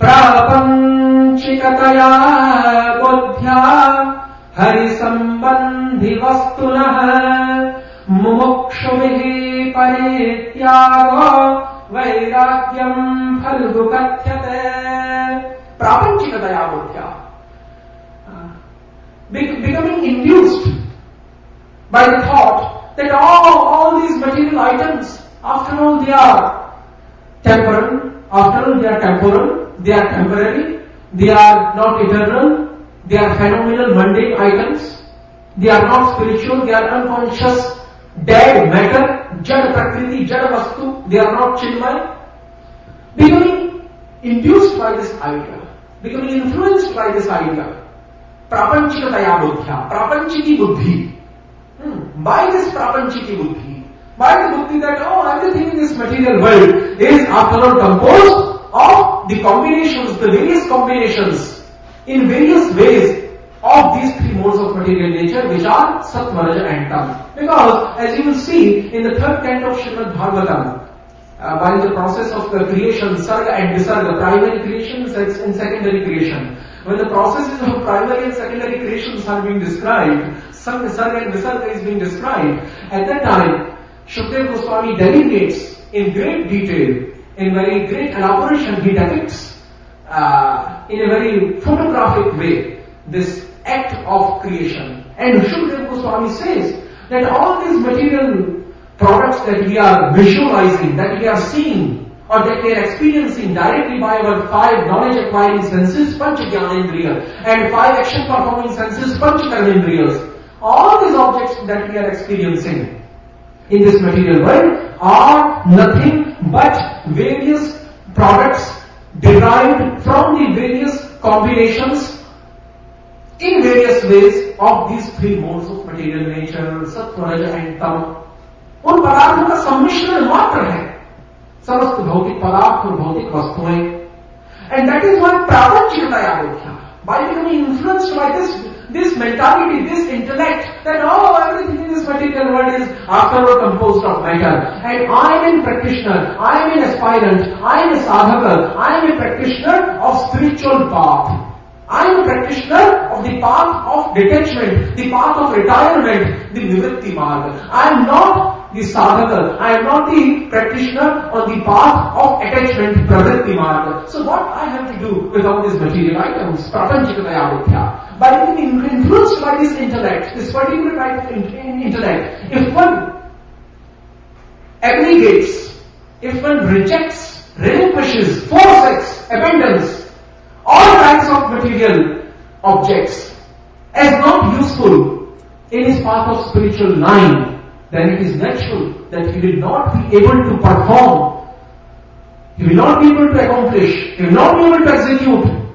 Prapanchikataya Bodhya Hari Sambandhi Vastunah Mumukshubihi Parityago Vairagyam Phalgu Kathyate. Prapanchikataya Bodhya, uh, becoming induced by the thought that all, all these material items, after all they are temporal, after all they are temporal, they are temporary, they are not eternal, they are phenomenal, mundane items, they are not spiritual, they are unconscious, dead matter, jad prakriti, jad vastu, they are not chinmay. Becoming induced by this idea, becoming influenced by this idea, prapanchikataya buddhya, prapanchiki buddhi, hmm. by this prapanchiki buddhi, by the buddhi that, oh, everything in this material world is after all composed of the combinations, the various combinations in various ways of these three modes of material nature, which are Sattva, Raja and Tama. Because, as you will see in the third canto of Srimad Bhagavatam, uh, while the process of the creation, Sarga and Visarga, primary creation and secondary creation, when the processes of primary and secondary creations are being described, Sarga and Visarga is being described, at that time, Shukdev Goswami delineates in great detail, in very great elaboration, he depicts uh, in a very photographic way this act of creation. And Shukdev Goswami says that all these material products that we are visualizing, that we are seeing, or that we are experiencing directly by our five knowledge acquiring senses, Panch Jnanendriya, and five action performing senses, Panch Karmendriyas, all these objects that we are experiencing in this material world are nothing but various products derived from the various combinations in various ways of these three modes of material nature, Sattva, Raja and Tama. उन पदार्थों का सम्मिश्रण मात्र है समस्त भौतिक पदार्थ और भौतिक वस्तुएं. And that is why प्रापंचिकता आरोख्या, by becoming influenced by this this mentality, this intellect, that oh, everything in this material world is after all composed of matter, and I am a practitioner, I am an aspirant, I am a sadhaka, I am a practitioner of spiritual path. I am a practitioner of the path of detachment, the path of retirement, the nivritti marga. I am not the sadhaka, I am not the practitioner on the path of attachment, pravritti marga. So what I have to do with all these material items, prapanchikataya vidya, by being influenced by this intellect, this particular type of intellect, if one aggregates, if one rejects, relinquishes, forsakes, abandons all kinds of material objects as not useful in his path of spiritual line, then it is natural that he will not be able to perform, he will not be able to accomplish, he will not be able to execute.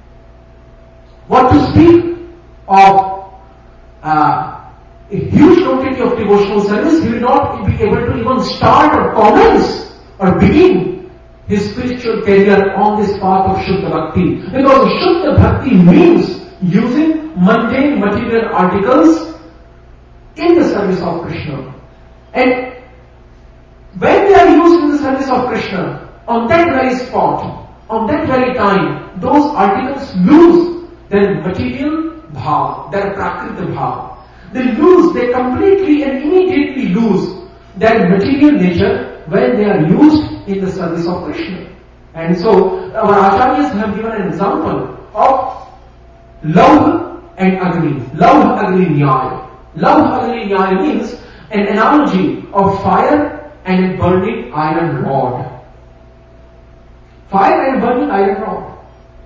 What to speak of uh, a huge quantity of devotional service, he will not be able to even start or commence or begin his spiritual career on this path of Shuddha Bhakti. Because Shuddha Bhakti means using mundane material articles in the service of Krishna. And when they are used in the service of Krishna, on that very spot, on that very time, those articles lose their material bhav, their prakrita bhav. They lose, they completely and immediately lose their material nature when they are used in the service of Krishna. And so, our acharyas have given an example of Lauh and Agni. Lauh Agni Nyaya. Lauh Agni Nyaya means an analogy of fire and a burning iron rod. Fire and a burning iron rod.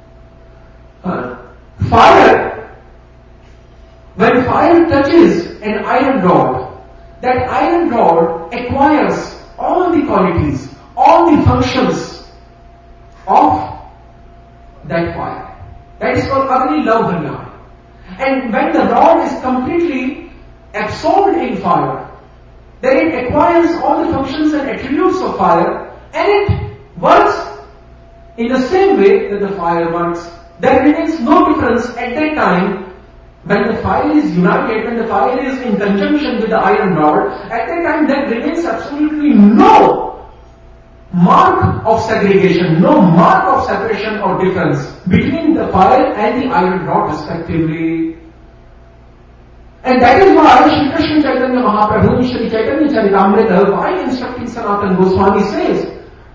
Uh, fire, when fire touches an iron rod, that iron rod acquires all the qualities, all the functions of that fire. That is called Agni Lauhanya. And when the rod is completely absorbed in fire, then it acquires all the functions and attributes of fire, and it works in the same way that the fire works. There remains no difference at that time when the fire is united, when the fire is in conjunction with the iron rod. At that time there remains absolutely no mark of segregation, no mark of separation or difference between the fire and the iron rod respectively. And that is why Shri Krishna Chaitanya Mahaprabhu, Shri Chaitanya Charitamrita, while instructing Sanatana Goswami, says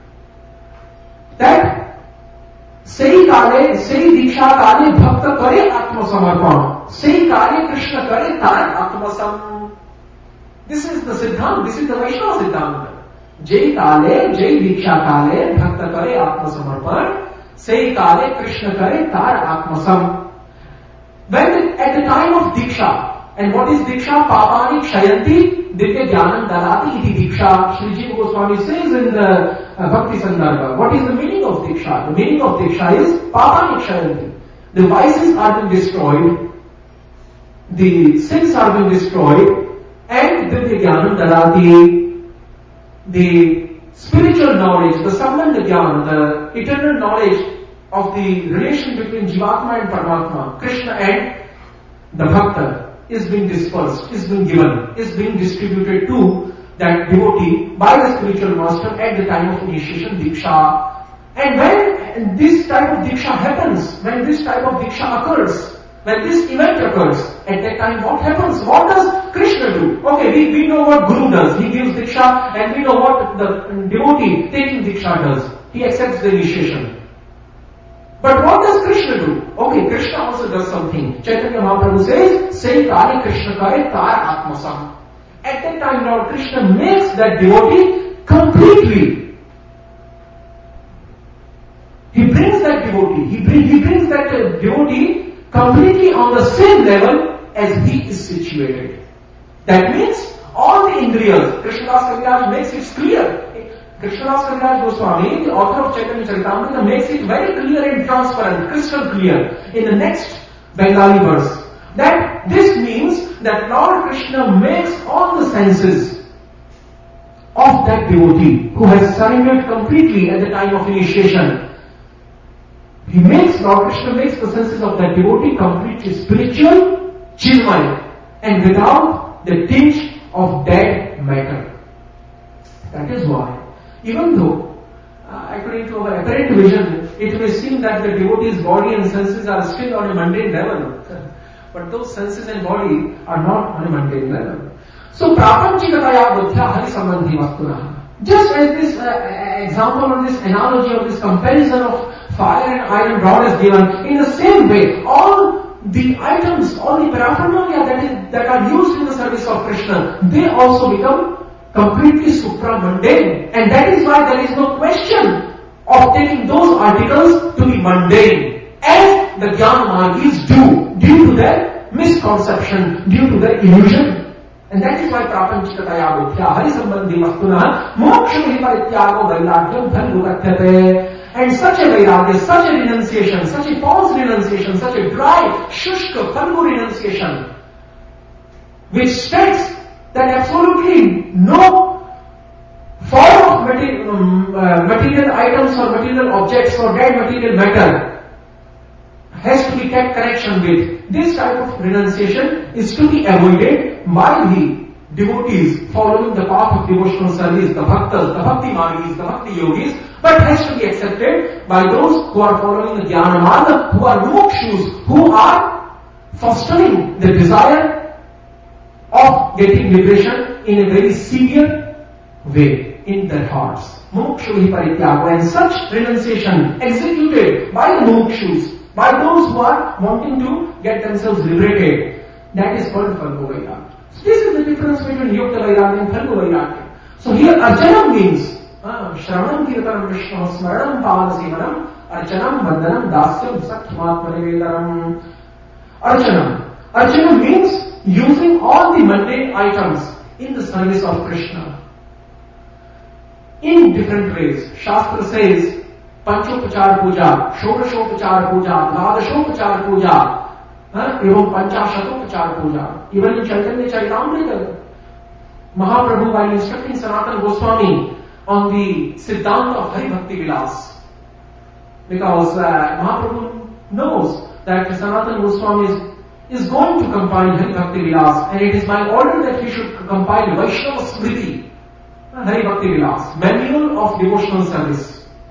that Sei kale, sei diksha kale bhakta kare atma samarpan. Sei kale Krishna kare tar atma sam. This is the Siddhanta, this is the Vaishnava Siddhanta. Jai kale, jai diksha kale bhakta kare atma samarpan. Sei kale Krishna kare tar atma sam. When at the time of diksha, and what is diksha? Papani kshayanti divya jnanam dalati iti diksha. Shri Jiva Goswami says in the uh, Bhakti Sandarbha. What is the meaning of diksha? The meaning of diksha is papani kshayanti. The vices are being destroyed, the sins are being destroyed, and divya jnanam dalati, the spiritual knowledge, the sambandha jnana, the eternal knowledge of the relation between Jivatma and Paramatma, Krishna and the Bhakta, is being dispersed, is being given, is being distributed to that devotee by the spiritual master at the time of initiation, Diksha. And when this type of Diksha happens, when this type of Diksha occurs, when this event occurs, at that time what happens? What does Krishna do? Okay, we, we know what Guru does. He gives Diksha, and we know what the devotee taking Diksha does. He accepts the initiation. But what does Krishna do? Okay, Krishna also does something. Chaitanya Mahaprabhu says, say Kare Krishna Kare Tar Atmasam. At that time, Lord Krishna makes that devotee completely. He brings that devotee, he, bring, he brings that uh, devotee completely on the same level as he is situated. That means all the indriyas, Krishnadas Kaviraj makes it clear. Krishnadas Kaviraj Goswami, the author of Chaitanya Charitamrita, makes it very clear and transparent, crystal clear in the next Bengali verse. That this means that Lord Krishna makes all the senses of that devotee who has surrendered completely at the time of initiation. He makes, Lord Krishna makes the senses of that devotee completely spiritual, chinmay, and without the tinge of dead matter. That is why, even though, uh, according to our apparent vision, it may seem that the devotee's body and senses are still on a mundane level. But those senses and body are not on a mundane level. So, prapanchikataya buddhya hari sambandhi vastunah. Just as this uh, example or this analogy or this comparison of fire and iron rod is given, in the same way, all the items, all the paraphernalia that, is, that are used in the service of Krishna, they also become completely supramundane. And that is why there is no question of taking those articles to be mundane, as the Jnana-margis do, due to their misconception, due to their illusion. And that is why prapanchikataya buddhya hari sambandhi vastunah moksha viparityago vairagyam dhanlukatyate. And such a vairagya, such a renunciation, such a false renunciation, such a dry, shushka, phalgu renunciation, which states that absolutely no form of material, um, uh, material items or material objects or dead material matter has to be kept connection with. This type of renunciation is to be avoided by the devotees following the path of devotional service, the bhaktas, the bhakti margis, the bhakti yogis, but has to be accepted by those who are following the jnana marga, who are mukshus, who are fostering the desire of getting liberation in a very severe way in their hearts. Mukshu parityago, and such renunciation executed by the mukshus, by those who are wanting to get themselves liberated, that is called Phalgu Vairagya. So this is the difference between Yukta Vairagya and Phalgu Vairagya. So here Archanam means uh, Shravanam Kirtanam Vishnu Smaranam Pavasimanam Archanam Vandanam Dasyam Sakhyamatmane Vedaram. Archanam. Archanam means using all the mundane items in the service of Krishna in different ways. Shastra says Panchopachar Puja, Shodashopachar Puja, Dvadashopachar Puja, even Panchashatopachar Puja. Even in Chaitanya Charitamrita, Mahaprabhu, while instructing Sanatana Goswami on the Siddhanta of Hari Bhakti Vilas, because uh, Mahaprabhu knows that Sanatana Goswami is, is going to compile Hari Bhakti Vilas, and it is my order that he should compile Vaishnava Smriti, Hari Bhakti Vilas, Manual of Devotional Service.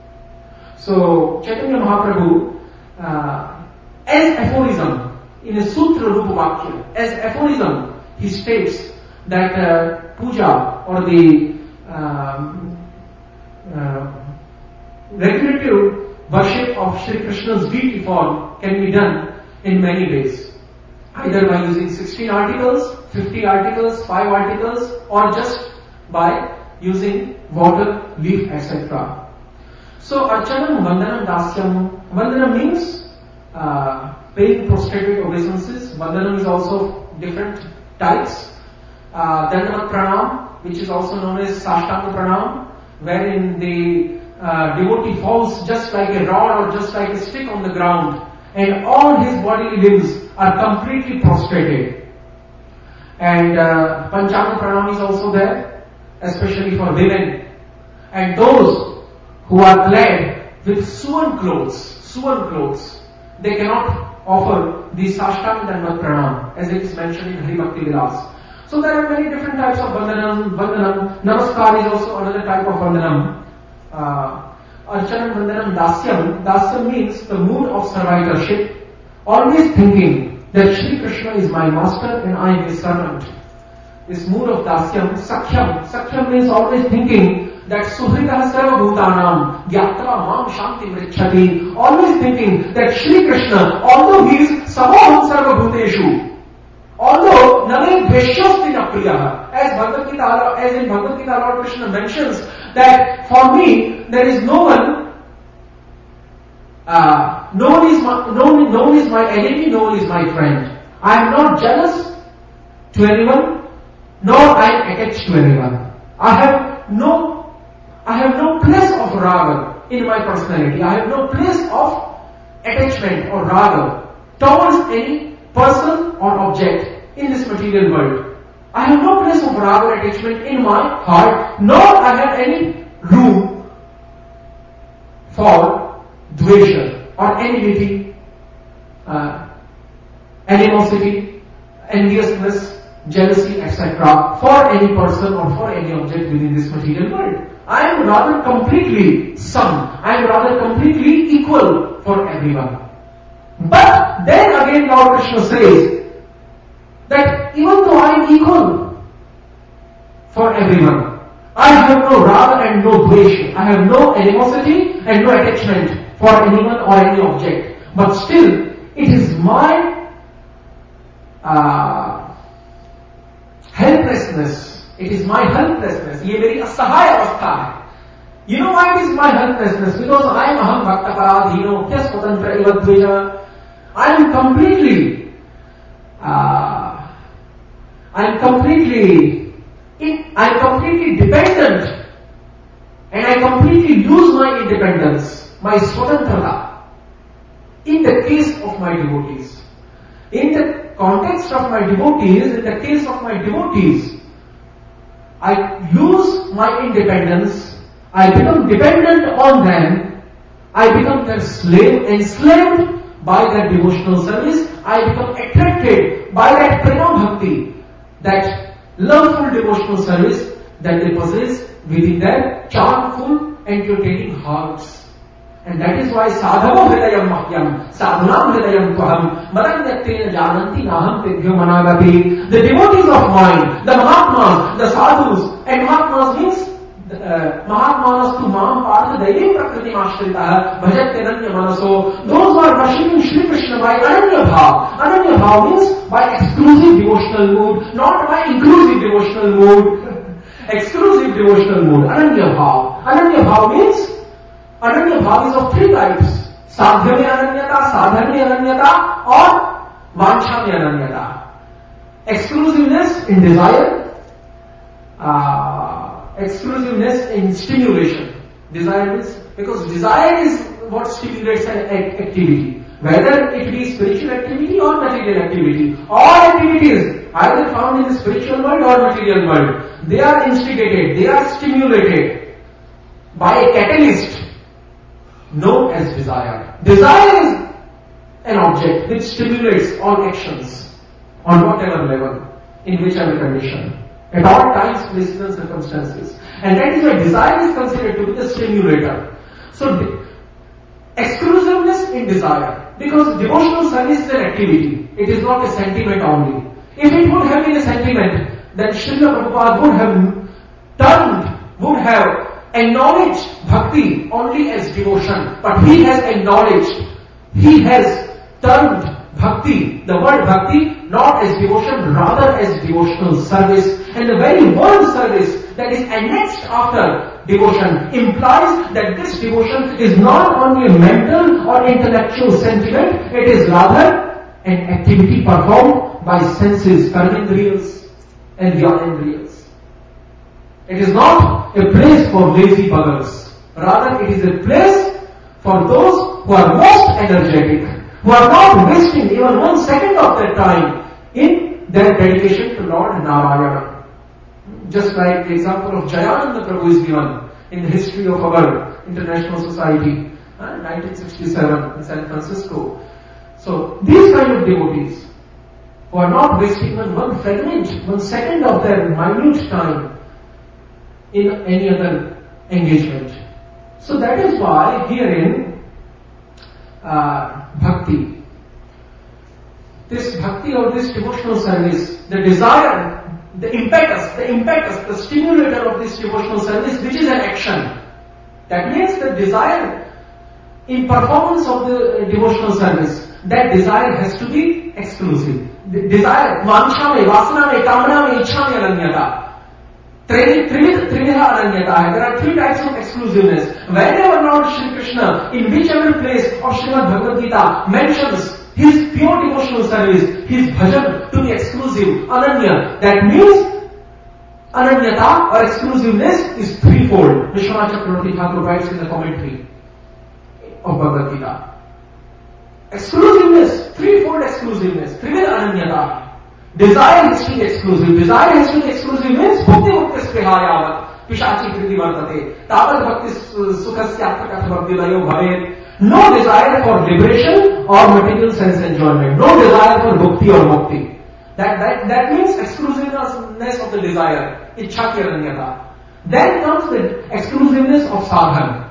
So, Chaitanya Mahaprabhu, uh, as aphorism, in a Sutra Rupa Vakya, as aphorism, he states that uh, puja or the um, uh, regulative worship of Sri Krishna's deity form can be done in many ways. Either by using sixteen articles, fifty articles, five articles, or just by using water, leaf, et cetera. So, Archanam, Vandanam, Dasyam. Vandanam means uh, paying prostrated obeisances. Vandanam is also different types. Uh, Dandavat Pranam, which is also known as Sashtanga Pranam, wherein the uh, devotee falls just like a rod or just like a stick on the ground, and all his bodily limbs are completely prostrated. And uh, Panchanga Pranam is also there, especially for women. And those who are clad with suvan clothes, suvan clothes, they cannot offer the Sashtanga Dandavat Pranam, as it is mentioned in Hari Bhakti Vilas. So there are many different types of Vandanam. Vandanam, Namaskar is also another type of Vandanam. Uh, Archanam, Vandanam, Dasyam. Dasyam means the mood of servitorship, always thinking that Shri Krishna is my master and I am his servant. This mood of Dasyam. Sakhyam. Sakhyam means always thinking that Suhrita Sarva Bhutanam Gyatva Mam Shanti Mrichati, always thinking that Shri Krishna, although he is Samaham Sarva Bhuteshu, although Name Dveshyasti Napriyaha, as Bhagavad Gita, as in Bhagavad Gita, Lord Krishna mentions that for me there is no one, uh, no one is my, no, no one is my enemy, no one is my friend. I am not jealous to anyone, nor I am attached to anyone. I have no, I have no place of raga in my personality. I have no place of attachment or raga towards any person or object in this material world. I have no place of raga attachment in my heart, nor I have any room for dvesha or enmity, uh, animosity, enviousness, jealousy, et cetera for any person or for any object within this material world. I am rather completely sum. I am rather completely equal for everyone. But then again Lord Krishna says that even though I am equal for everyone, I have no raga and no dvesha. I have no animosity and no attachment for anyone or any object. But still, it is my uh, helplessness. It is my helplessness. ये मेरी असहाय अवस्था है. You know why it is my helplessness? Because I am aham bhakta paradhino kya swatantra iva dveja. I am completely, uh, I am completely, in, I am completely dependent, and I completely lose my independence, my swatantrata, in the case of my devotees. In the context of my devotees, in the case of my devotees, I lose my independence, I become dependent on them, I become their slave, enslaved by their devotional service, I become attracted by that prema bhakti, that loveful devotional service that they possess within their charmful, entertaining hearts. And that is why sadhavo hridayam mahyam, sadhunam hridayam tvaham, madanyaktena jananti naham tebhyo managati. The devotees of mine, the Mahatmas, the sadhus, and Mahatmas means uh, Mahatmanas tu mam partha daivim prakriti mashritaha, bhajatyaranya manaso. Those who are worshipping Shri Krishna by ananya bhav. Ananya bhav means by exclusive devotional mood, not by inclusive devotional mood. Exclusive devotional mood, ananya bhav. Ananya bhav means Ananya bhav is of three types. Sadhya mein ananyata, sadhya mein ananyata, or vancha mein ananyata. Exclusiveness in desire, uh, exclusiveness in stimulation. Desire means, because desire is what stimulates an activity. Whether it be spiritual activity or material activity. All activities, either found in the spiritual world or material world, they are instigated, they are stimulated by a catalyst known as desire. Desire is an object which stimulates all actions on whatever level, in whichever condition, at all times, places and circumstances. And that is why desire is considered to be the stimulator. So, exclusiveness in desire, because devotional service is an activity. It is not a sentiment only. If it would have been a sentiment, then Srila Prabhupada would have turned, would have acknowledged bhakti only as devotion, but he has acknowledged, he has turned bhakti, the word bhakti, not as devotion, rather as devotional service. And the very word service that is annexed after devotion implies that this devotion is not only a mental or intellectual sentiment, it is rather an activity performed by senses, karmendriyas and jnanendriyas. It is not a place for lazy buggers. Rather, it is a place for those who are most energetic, who are not wasting even one second of their time in their dedication to Lord Narayana. Just like the example of Jayananda Prabhu is given in the history of our International Society, uh, nineteen sixty-seven in San Francisco. So, these kind of devotees who are not wasting even one fragment, one second of their minute time in any other engagement. So that is why herein uh, bhakti, this bhakti or this devotional service, the desire the impetus, the impetus, the stimulator of this devotional service, which is an action. That means the desire in performance of the devotional service, that desire has to be exclusive. The desire, vansha mein, vasana mein, kamana mein, ichha mein ananyata. Trividha ananyata. There are three types of exclusiveness. Whenever Lord Shri Krishna, in whichever place of Srimad Bhagavad Gita, mentions his pure devotional service, his bhajan to be exclusive, ananya, that means ananyata or exclusiveness is threefold. Vishwanath Chakravarti Thakur writes in the commentary of Bhagavad Gita. Exclusiveness, threefold exclusiveness, trivid ananyata. Desire has to be exclusive. Desire has to be exclusive means bhukti mukti sprihayavat pishachi kriti vartate tavat bhakti sukhasya katha bhakti dayo bhavet. No desire for liberation or material sense enjoyment. No desire for bhukti or mukti. That, that, that means exclusiveness of the desire. Ichha ki ananyata. Then comes the exclusiveness of sadhan.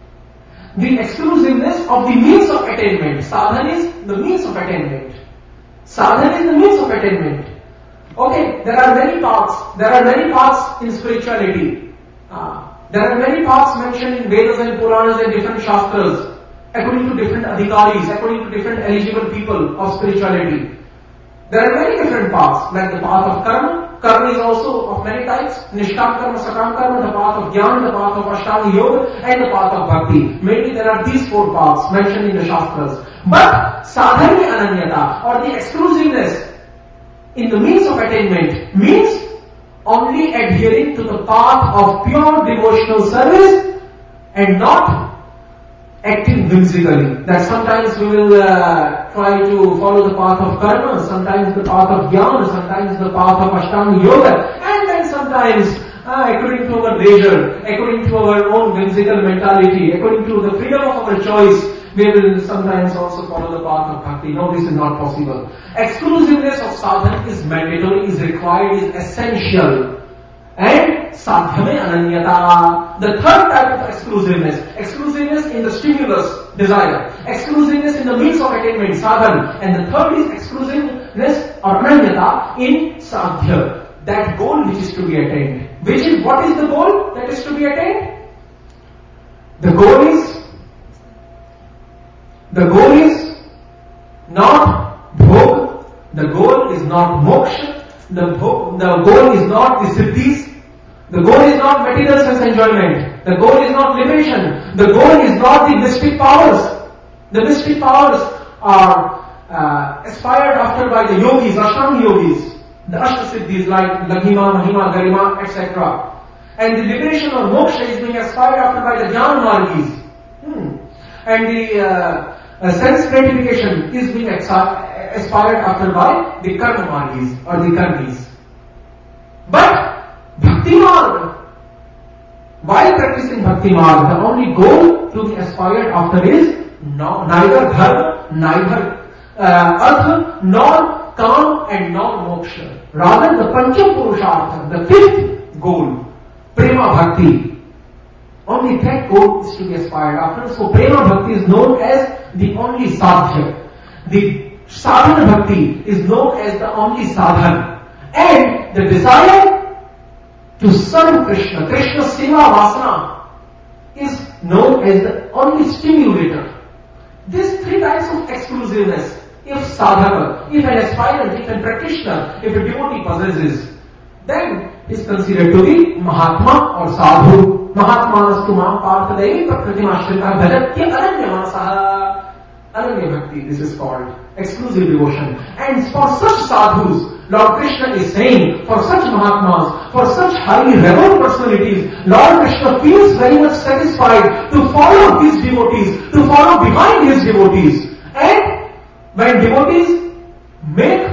The exclusiveness of the means of attainment. Sadhan is the means of attainment. Sadhana is the means of attainment. Okay, there are many paths. There are many paths in spirituality. Uh, there are many paths mentioned in Vedas and Puranas and different Shastras, according to different adhikaris, according to different eligible people of spirituality. There are many different paths, like the path of karma. Karma is also of many types. Nishkam karma, sakam karma, the path of jnana, the path of ashtanga yoga, and the path of bhakti. Mainly there are these four paths mentioned in the Shastras. But sadhani ananyata, or the exclusiveness in the means of attainment, means only adhering to the path of pure devotional service and not acting whimsically. That sometimes we will uh, try to follow the path of karma, sometimes the path of jnana, sometimes the path of ashtanga yoga, and then sometimes uh, according to our leisure, according to our own whimsical mentality, according to the freedom of our choice, we will sometimes also follow the path of bhakti. No, this is not possible. Exclusiveness of sadhana is mandatory, is required, is essential. And sadhyame ananyata. The third type of exclusiveness. Exclusiveness in the stimulus, desire. Exclusiveness in the means of attainment, sadhana. And the third is exclusiveness or ananyata in sadhya. That goal which is to be attained. Which is, what is the goal that is to be attained? The goal is The goal is not bhog, the goal is not moksha, the, bhog, the goal is not the siddhis, the goal is not material sense enjoyment, the goal is not liberation, the goal is not the mystic powers. The mystic powers are uh, aspired after by the yogis, ashtanga yogis, the ashtasiddhis like Laghima, Mahima, Garima, et cetera. And the liberation or moksha is being aspired after by the jnana margis. Hmm. And the uh, uh, sense gratification is being aspired after by the karma margis or the karmis. But bhakti marg, while practicing bhakti marg, the only goal to be aspired after is no, neither dharma, neither uh, artha, nor kam and nor moksha. Rather the pancham purushartha, the fifth goal, prema bhakti. Only that goal is to be aspired after. So prema bhakti is known as the only sadhya. The sadhana bhakti is known as the only sadhan. And the desire to serve Krishna, Krishna seva vasana, is known as the only stimulator. These three types of exclusiveness, if sadhaka, if an aspirant, if a practitioner, if a devotee possesses, then is considered to be Mahatma or Sadhu. Mahatmanas tu mam parthadevi prakritimashrita bhajatya ananya manasaha. Ananya bhakti, this is called exclusive devotion. And for such sadhus, Lord Krishna is saying, for such Mahatmas, for such highly revered personalities, Lord Krishna feels very much satisfied to follow his devotees, to follow behind his devotees. And when devotees make,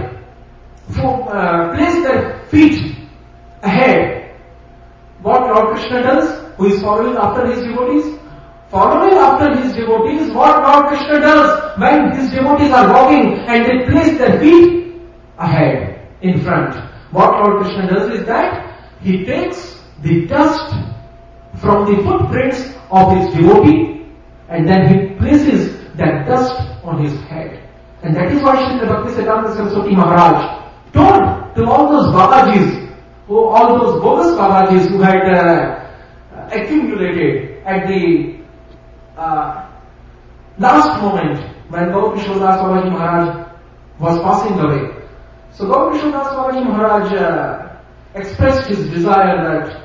uh, place their feet ahead, what Lord Krishna does, who is following after his devotees? Following after his devotees, what Lord Krishna does when his devotees are walking and they place their feet ahead, in front. What Lord Krishna does is that he takes the dust from the footprints of his devotee and then he places that dust on his head. And that is why Srila Bhaktisiddhanta Saraswati Maharaj told to all those Babajis who all those bogus Babajis who had uh, accumulated at the uh, last moment when Gaur Kishore Das Babaji Maharaj was passing away. So Gaur Kishore Das Babaji Maharaj uh, expressed his desire that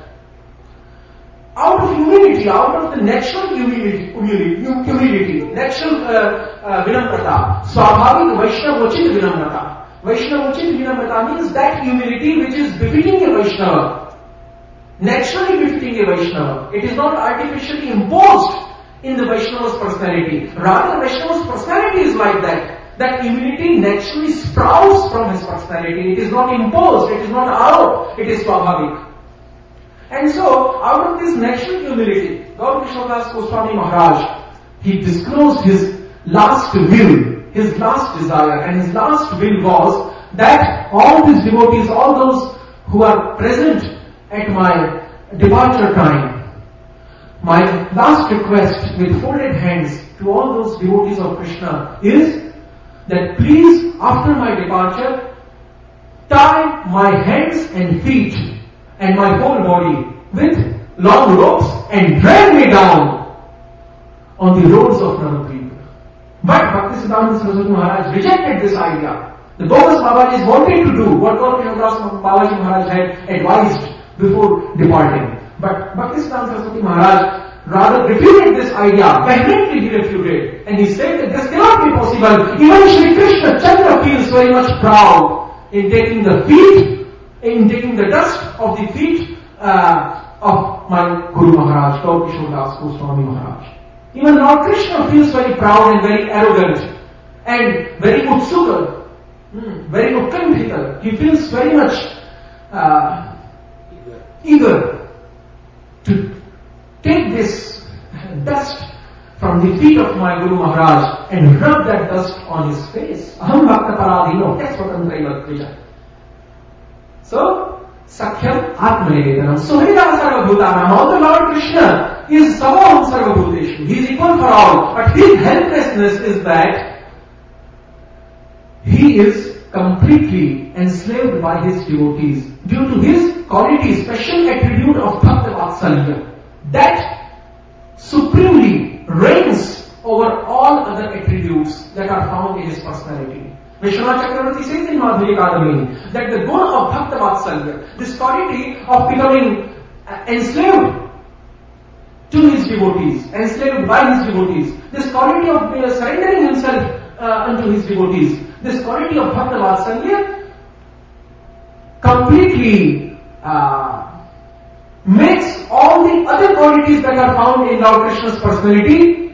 out of humility, out of the natural humility, humility, humility natural uh, uh, vinamrata, swabhavik Vaishnavochit vinamrata. Vaishnavochit vinamrata means that humility which is befitting a Vaishnava, naturally befitting a Vaishnava. It is not artificially imposed in the Vaishnava's personality. Rather, Vaishnava's personality is like that. That humility naturally sprouts from his personality. It is not imposed, it is not out, it is swabhavik. And so, out of this natural humility, Gaur Kishore Das Goswami Maharaj, he disclosed his last will, his last desire, and his last will was that all these devotees, all those who are present at my departure time, my last request with folded hands to all those devotees of Krishna is that please, after my departure, tie my hands and feet and my whole body with long ropes and drag me down on the roads of Navadvip. But Bhaktisiddhanta Saraswati Maharaj rejected this idea. The bogus Babajis wanted to do what Gaur Kishore Das Babaji Maharaj had advised before departing. But Bhaktisiddhanta Saraswati Maharaj rather refuted this idea. Vehemently he refuted. And he said that this cannot be possible. Even Shri Krishna Chandra feels very much proud in taking the feet, in taking the dust of the feet uh, of my Guru Maharaj, Gaur Kishore Das Goswami Maharaj. Even Lord Krishna feels very proud and very arrogant and very utsuka, hmm, very utkantita. He feels very much uh, eager to take this dust from the feet of my Guru Maharaj and rub that dust on his face. Aham bhakta paradhino swatantraiva tvija. So, Sakhyam Atmanevedanam. Suhridam Sarvabhutanam. Although Lord Krishna is Samaham Sarvabhuteshu, he is equal for all, but his helplessness is that he is completely enslaved by his devotees due to his quality, special attribute of Bhakta Vatsalya. That supremely reigns over all other attributes that are found in his personality. Vishwanath Chakravarti says in Madhurya Kadamini that the guna of Bhakta Vatsalya, this quality of becoming enslaved to his devotees, enslaved by his devotees, this quality of uh, surrendering himself uh, unto his devotees, this quality of Bhakta Vatsalya completely uh, makes all the other qualities that are found in Lord Krishna's personality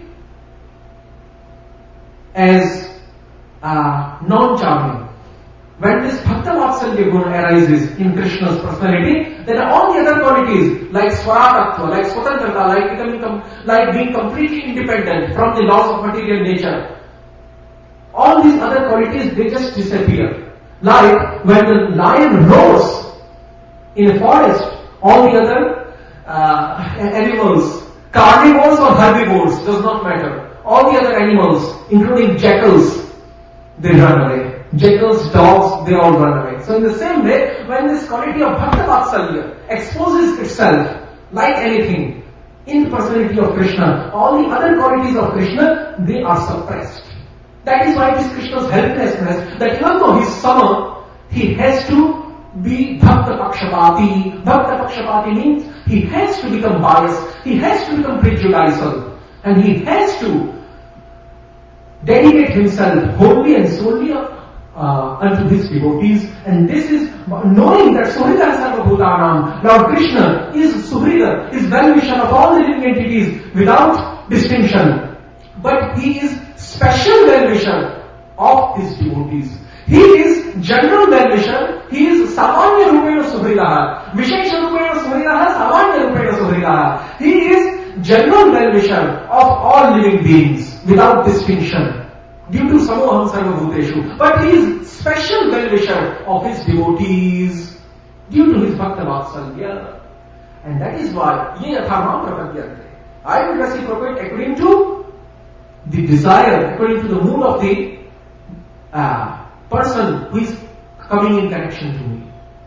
as uh, non-charming. When this Bhakta Vatsalya guna arises in Krishna's personality, then all the other qualities like Swaratatva, like Swatantrata, like becoming, com- like being completely independent from the laws of material nature, all these other qualities, they just disappear. Like when the lion roars in a forest, all the other uh, animals, carnivores or herbivores, does not matter. All the other animals, including jackals, they run away. Jackals, dogs, they all run away. So in the same way, when this quality of Bhakta Vatsalya exposes itself like anything in the personality of Krishna, all the other qualities of Krishna, they are suppressed. That is why it is Krishna's helplessness that even though he is Sama, he has to be Bhakta Pakshapati. Bhakta Pakshapati means he has to become biased, he has to become prejudicial, and he has to dedicate himself wholly and solely uh, unto his devotees. And this is knowing that Suhrida Sarvabhutanam, Lord Krishna is Suhrida, is well-wisher of all the living entities without distinction. But he is special well-wisher of his devotees. He is general well-wisher, he is Samanya Rupena Suhridaha, Vishesha Rupena Suhridaha, Samanya Rupena Suhridaha. He is general well-wisher of all living beings without distinction due to Samoham Sarvabhuteshu. But he is special well-wisher of his devotees due to his Bhakta Vatsalya. And that is why ye yathamam prapadyante. I will reciprocate according to the desire, according to the mood of the uh, person who is coming in connection to me.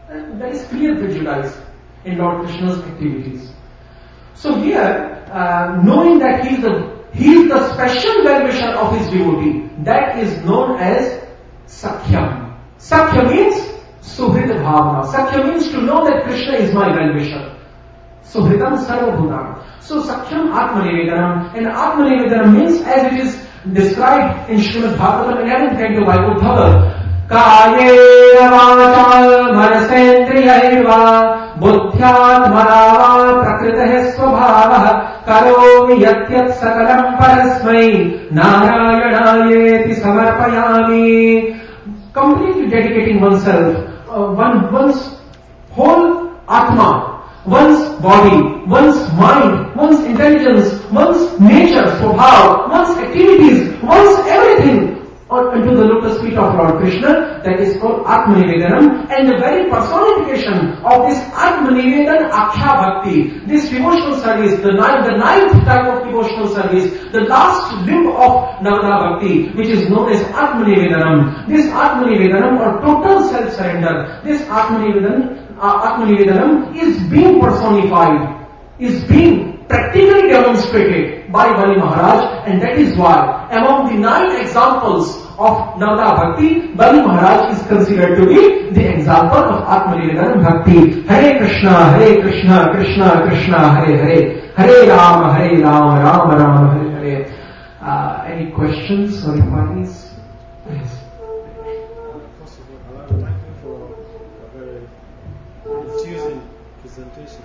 And there is clear prejudice in Lord Krishna's activities. So here, uh, knowing that he is the he is the special well-wisher of his devotee, that is known as Sakhyam. Sakya means Suhrita Bhavana. Sakya means to know that Krishna is my well-wisher. Suhritam Sarvabhutanam. So Sakhyam Atmanivedanam. And Atmanivedanam means, as it is described in Srimad Bhagavatam eleventh canto by Uddhava, Kayena vacha manasendriyaiva buddhyatmana prakritahe svabhavah karomi yatyat sakalam parasmai narayanayeti samarpayami. Completely dedicating oneself, uh, one, one's whole Atma, one's body, one's mind, one's intelligence, one's nature, swabhav, one's activities, one's everything unto the lotus feet of Lord Krishna, that is called Atmanivedanam. And the very personification of this Atmanivedan Akhya Bhakti, this devotional service, the ninth, the ninth type of devotional service, the last limb of Navada Bhakti, which is known as Atmanivedanam. This Atmanivedanam or total self-surrender, this Atmanivedanam, uh, Atmanivedanam is being personified, is being practically demonstrated by Bali Maharaj, and that is why among the nine examples of Navada Bhakti, Bali Maharaj is considered to be the example of Atmanivedanam Bhakti. Hare Krishna, Hare Krishna, Krishna Krishna, Hare Hare, Hare Rama, Hare Rama, Rama Rama, Hare Hare. Uh, any questions or inquiries? Yes. First of all, I would like you for a very confusing presentation.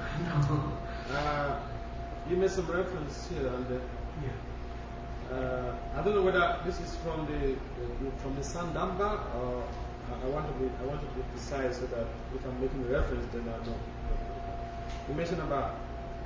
Uh, you made some reference here and there. Yeah. Uh, I don't know whether this is from the uh, from the Sandamba, or I want to be I want to be precise so that if I'm making a reference, then I know. You mentioned about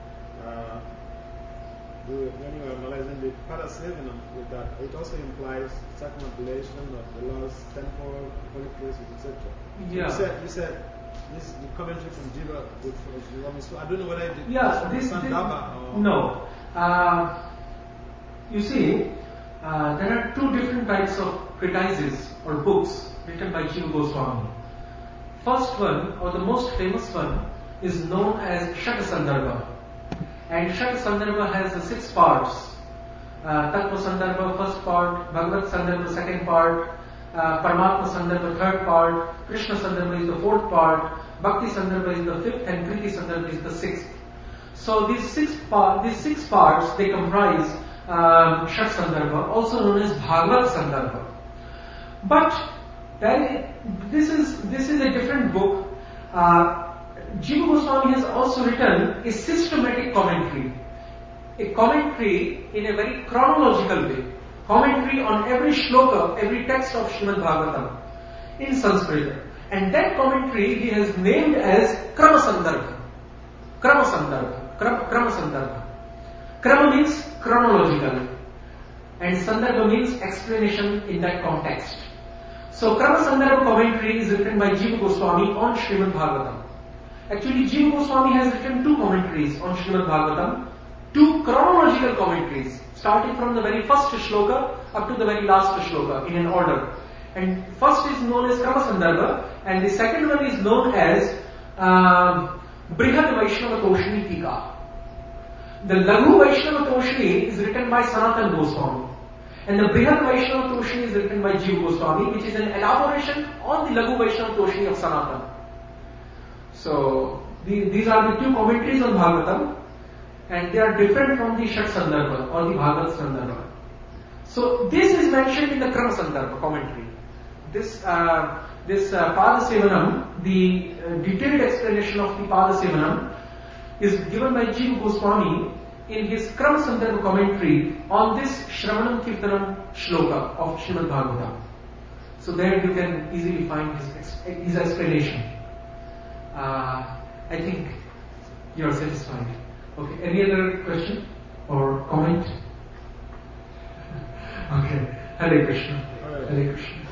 uh, the, when you are analyzing the Padasevanam, with that it also implies circumambulation of the Lord's temple, holy places, et cetera. Yeah. You said you said this is the commentary from Jiva. So I don't know whether it is Yeah, from this, Sandamba this or no. Uh, you see, uh, there are two different types of treatises or books written by Jiva Goswami. First one, or the most famous one, is known as Shaka Sandarbha. And Shaka Sandarbha has the six parts. Uh, Tattva Sandarbha, first part, Bhagavad Sandarbha, second part, uh, Paramatma Sandarbha, third part, Krishna Sandarbha is the fourth part, Bhakti Sandarbha is the fifth, and Priti Sandarbha is the sixth. So these six, par- these six parts, they comprise um, Shak Sandarbha, also known as Bhagavad Sandarbha. But that, this is this is a different book. Uh, Jiva Goswami has also written a systematic commentary, a commentary in a very chronological way, commentary on every shloka, every text of Srimad Bhagavatam in Sanskrit. And that commentary he has named as Krama Sandarbha. Krama Sandarbha. Krama Sandarbha. Krama means chronological, and Sandarbha means explanation in that context. So Krama Sandarbha commentary is written by Jiva Goswami on Srimad Bhagavatam. Actually, Jiva Goswami has written two commentaries on Srimad Bhagavatam, two chronological commentaries, starting from the very first shloka up to the very last shloka in an order. And first is known as Krama Sandarbha, and the second one is known as um, Brihad Vaishnava Toshni Tika. The Laghu Vaishnava Toshni is written by Sanatan Goswami, and the Brihad Vaishnava Toshni is written by Jiva Goswami, which is an elaboration on the Laghu Vaishnava Toshni of Sanatan. So the, these are the two commentaries on Bhagavatam, and they are different from the Shak Sandarbha or the Bhagavad Sandarbha. So this is mentioned in the Krama Sandarbha commentary. This uh, this uh, Pada Sevanam, the uh, detailed explanation of the Pada Sevanam, is given by Jiva Goswami in his Krama Sandarbha commentary on this Shravanam Kirtanam shloka of Srimad Bhagavatam. So there you can easily find his, his explanation. Uh, I think you are satisfied. Okay, any other question or comment? Okay, Hare Krishna. Hare Krishna.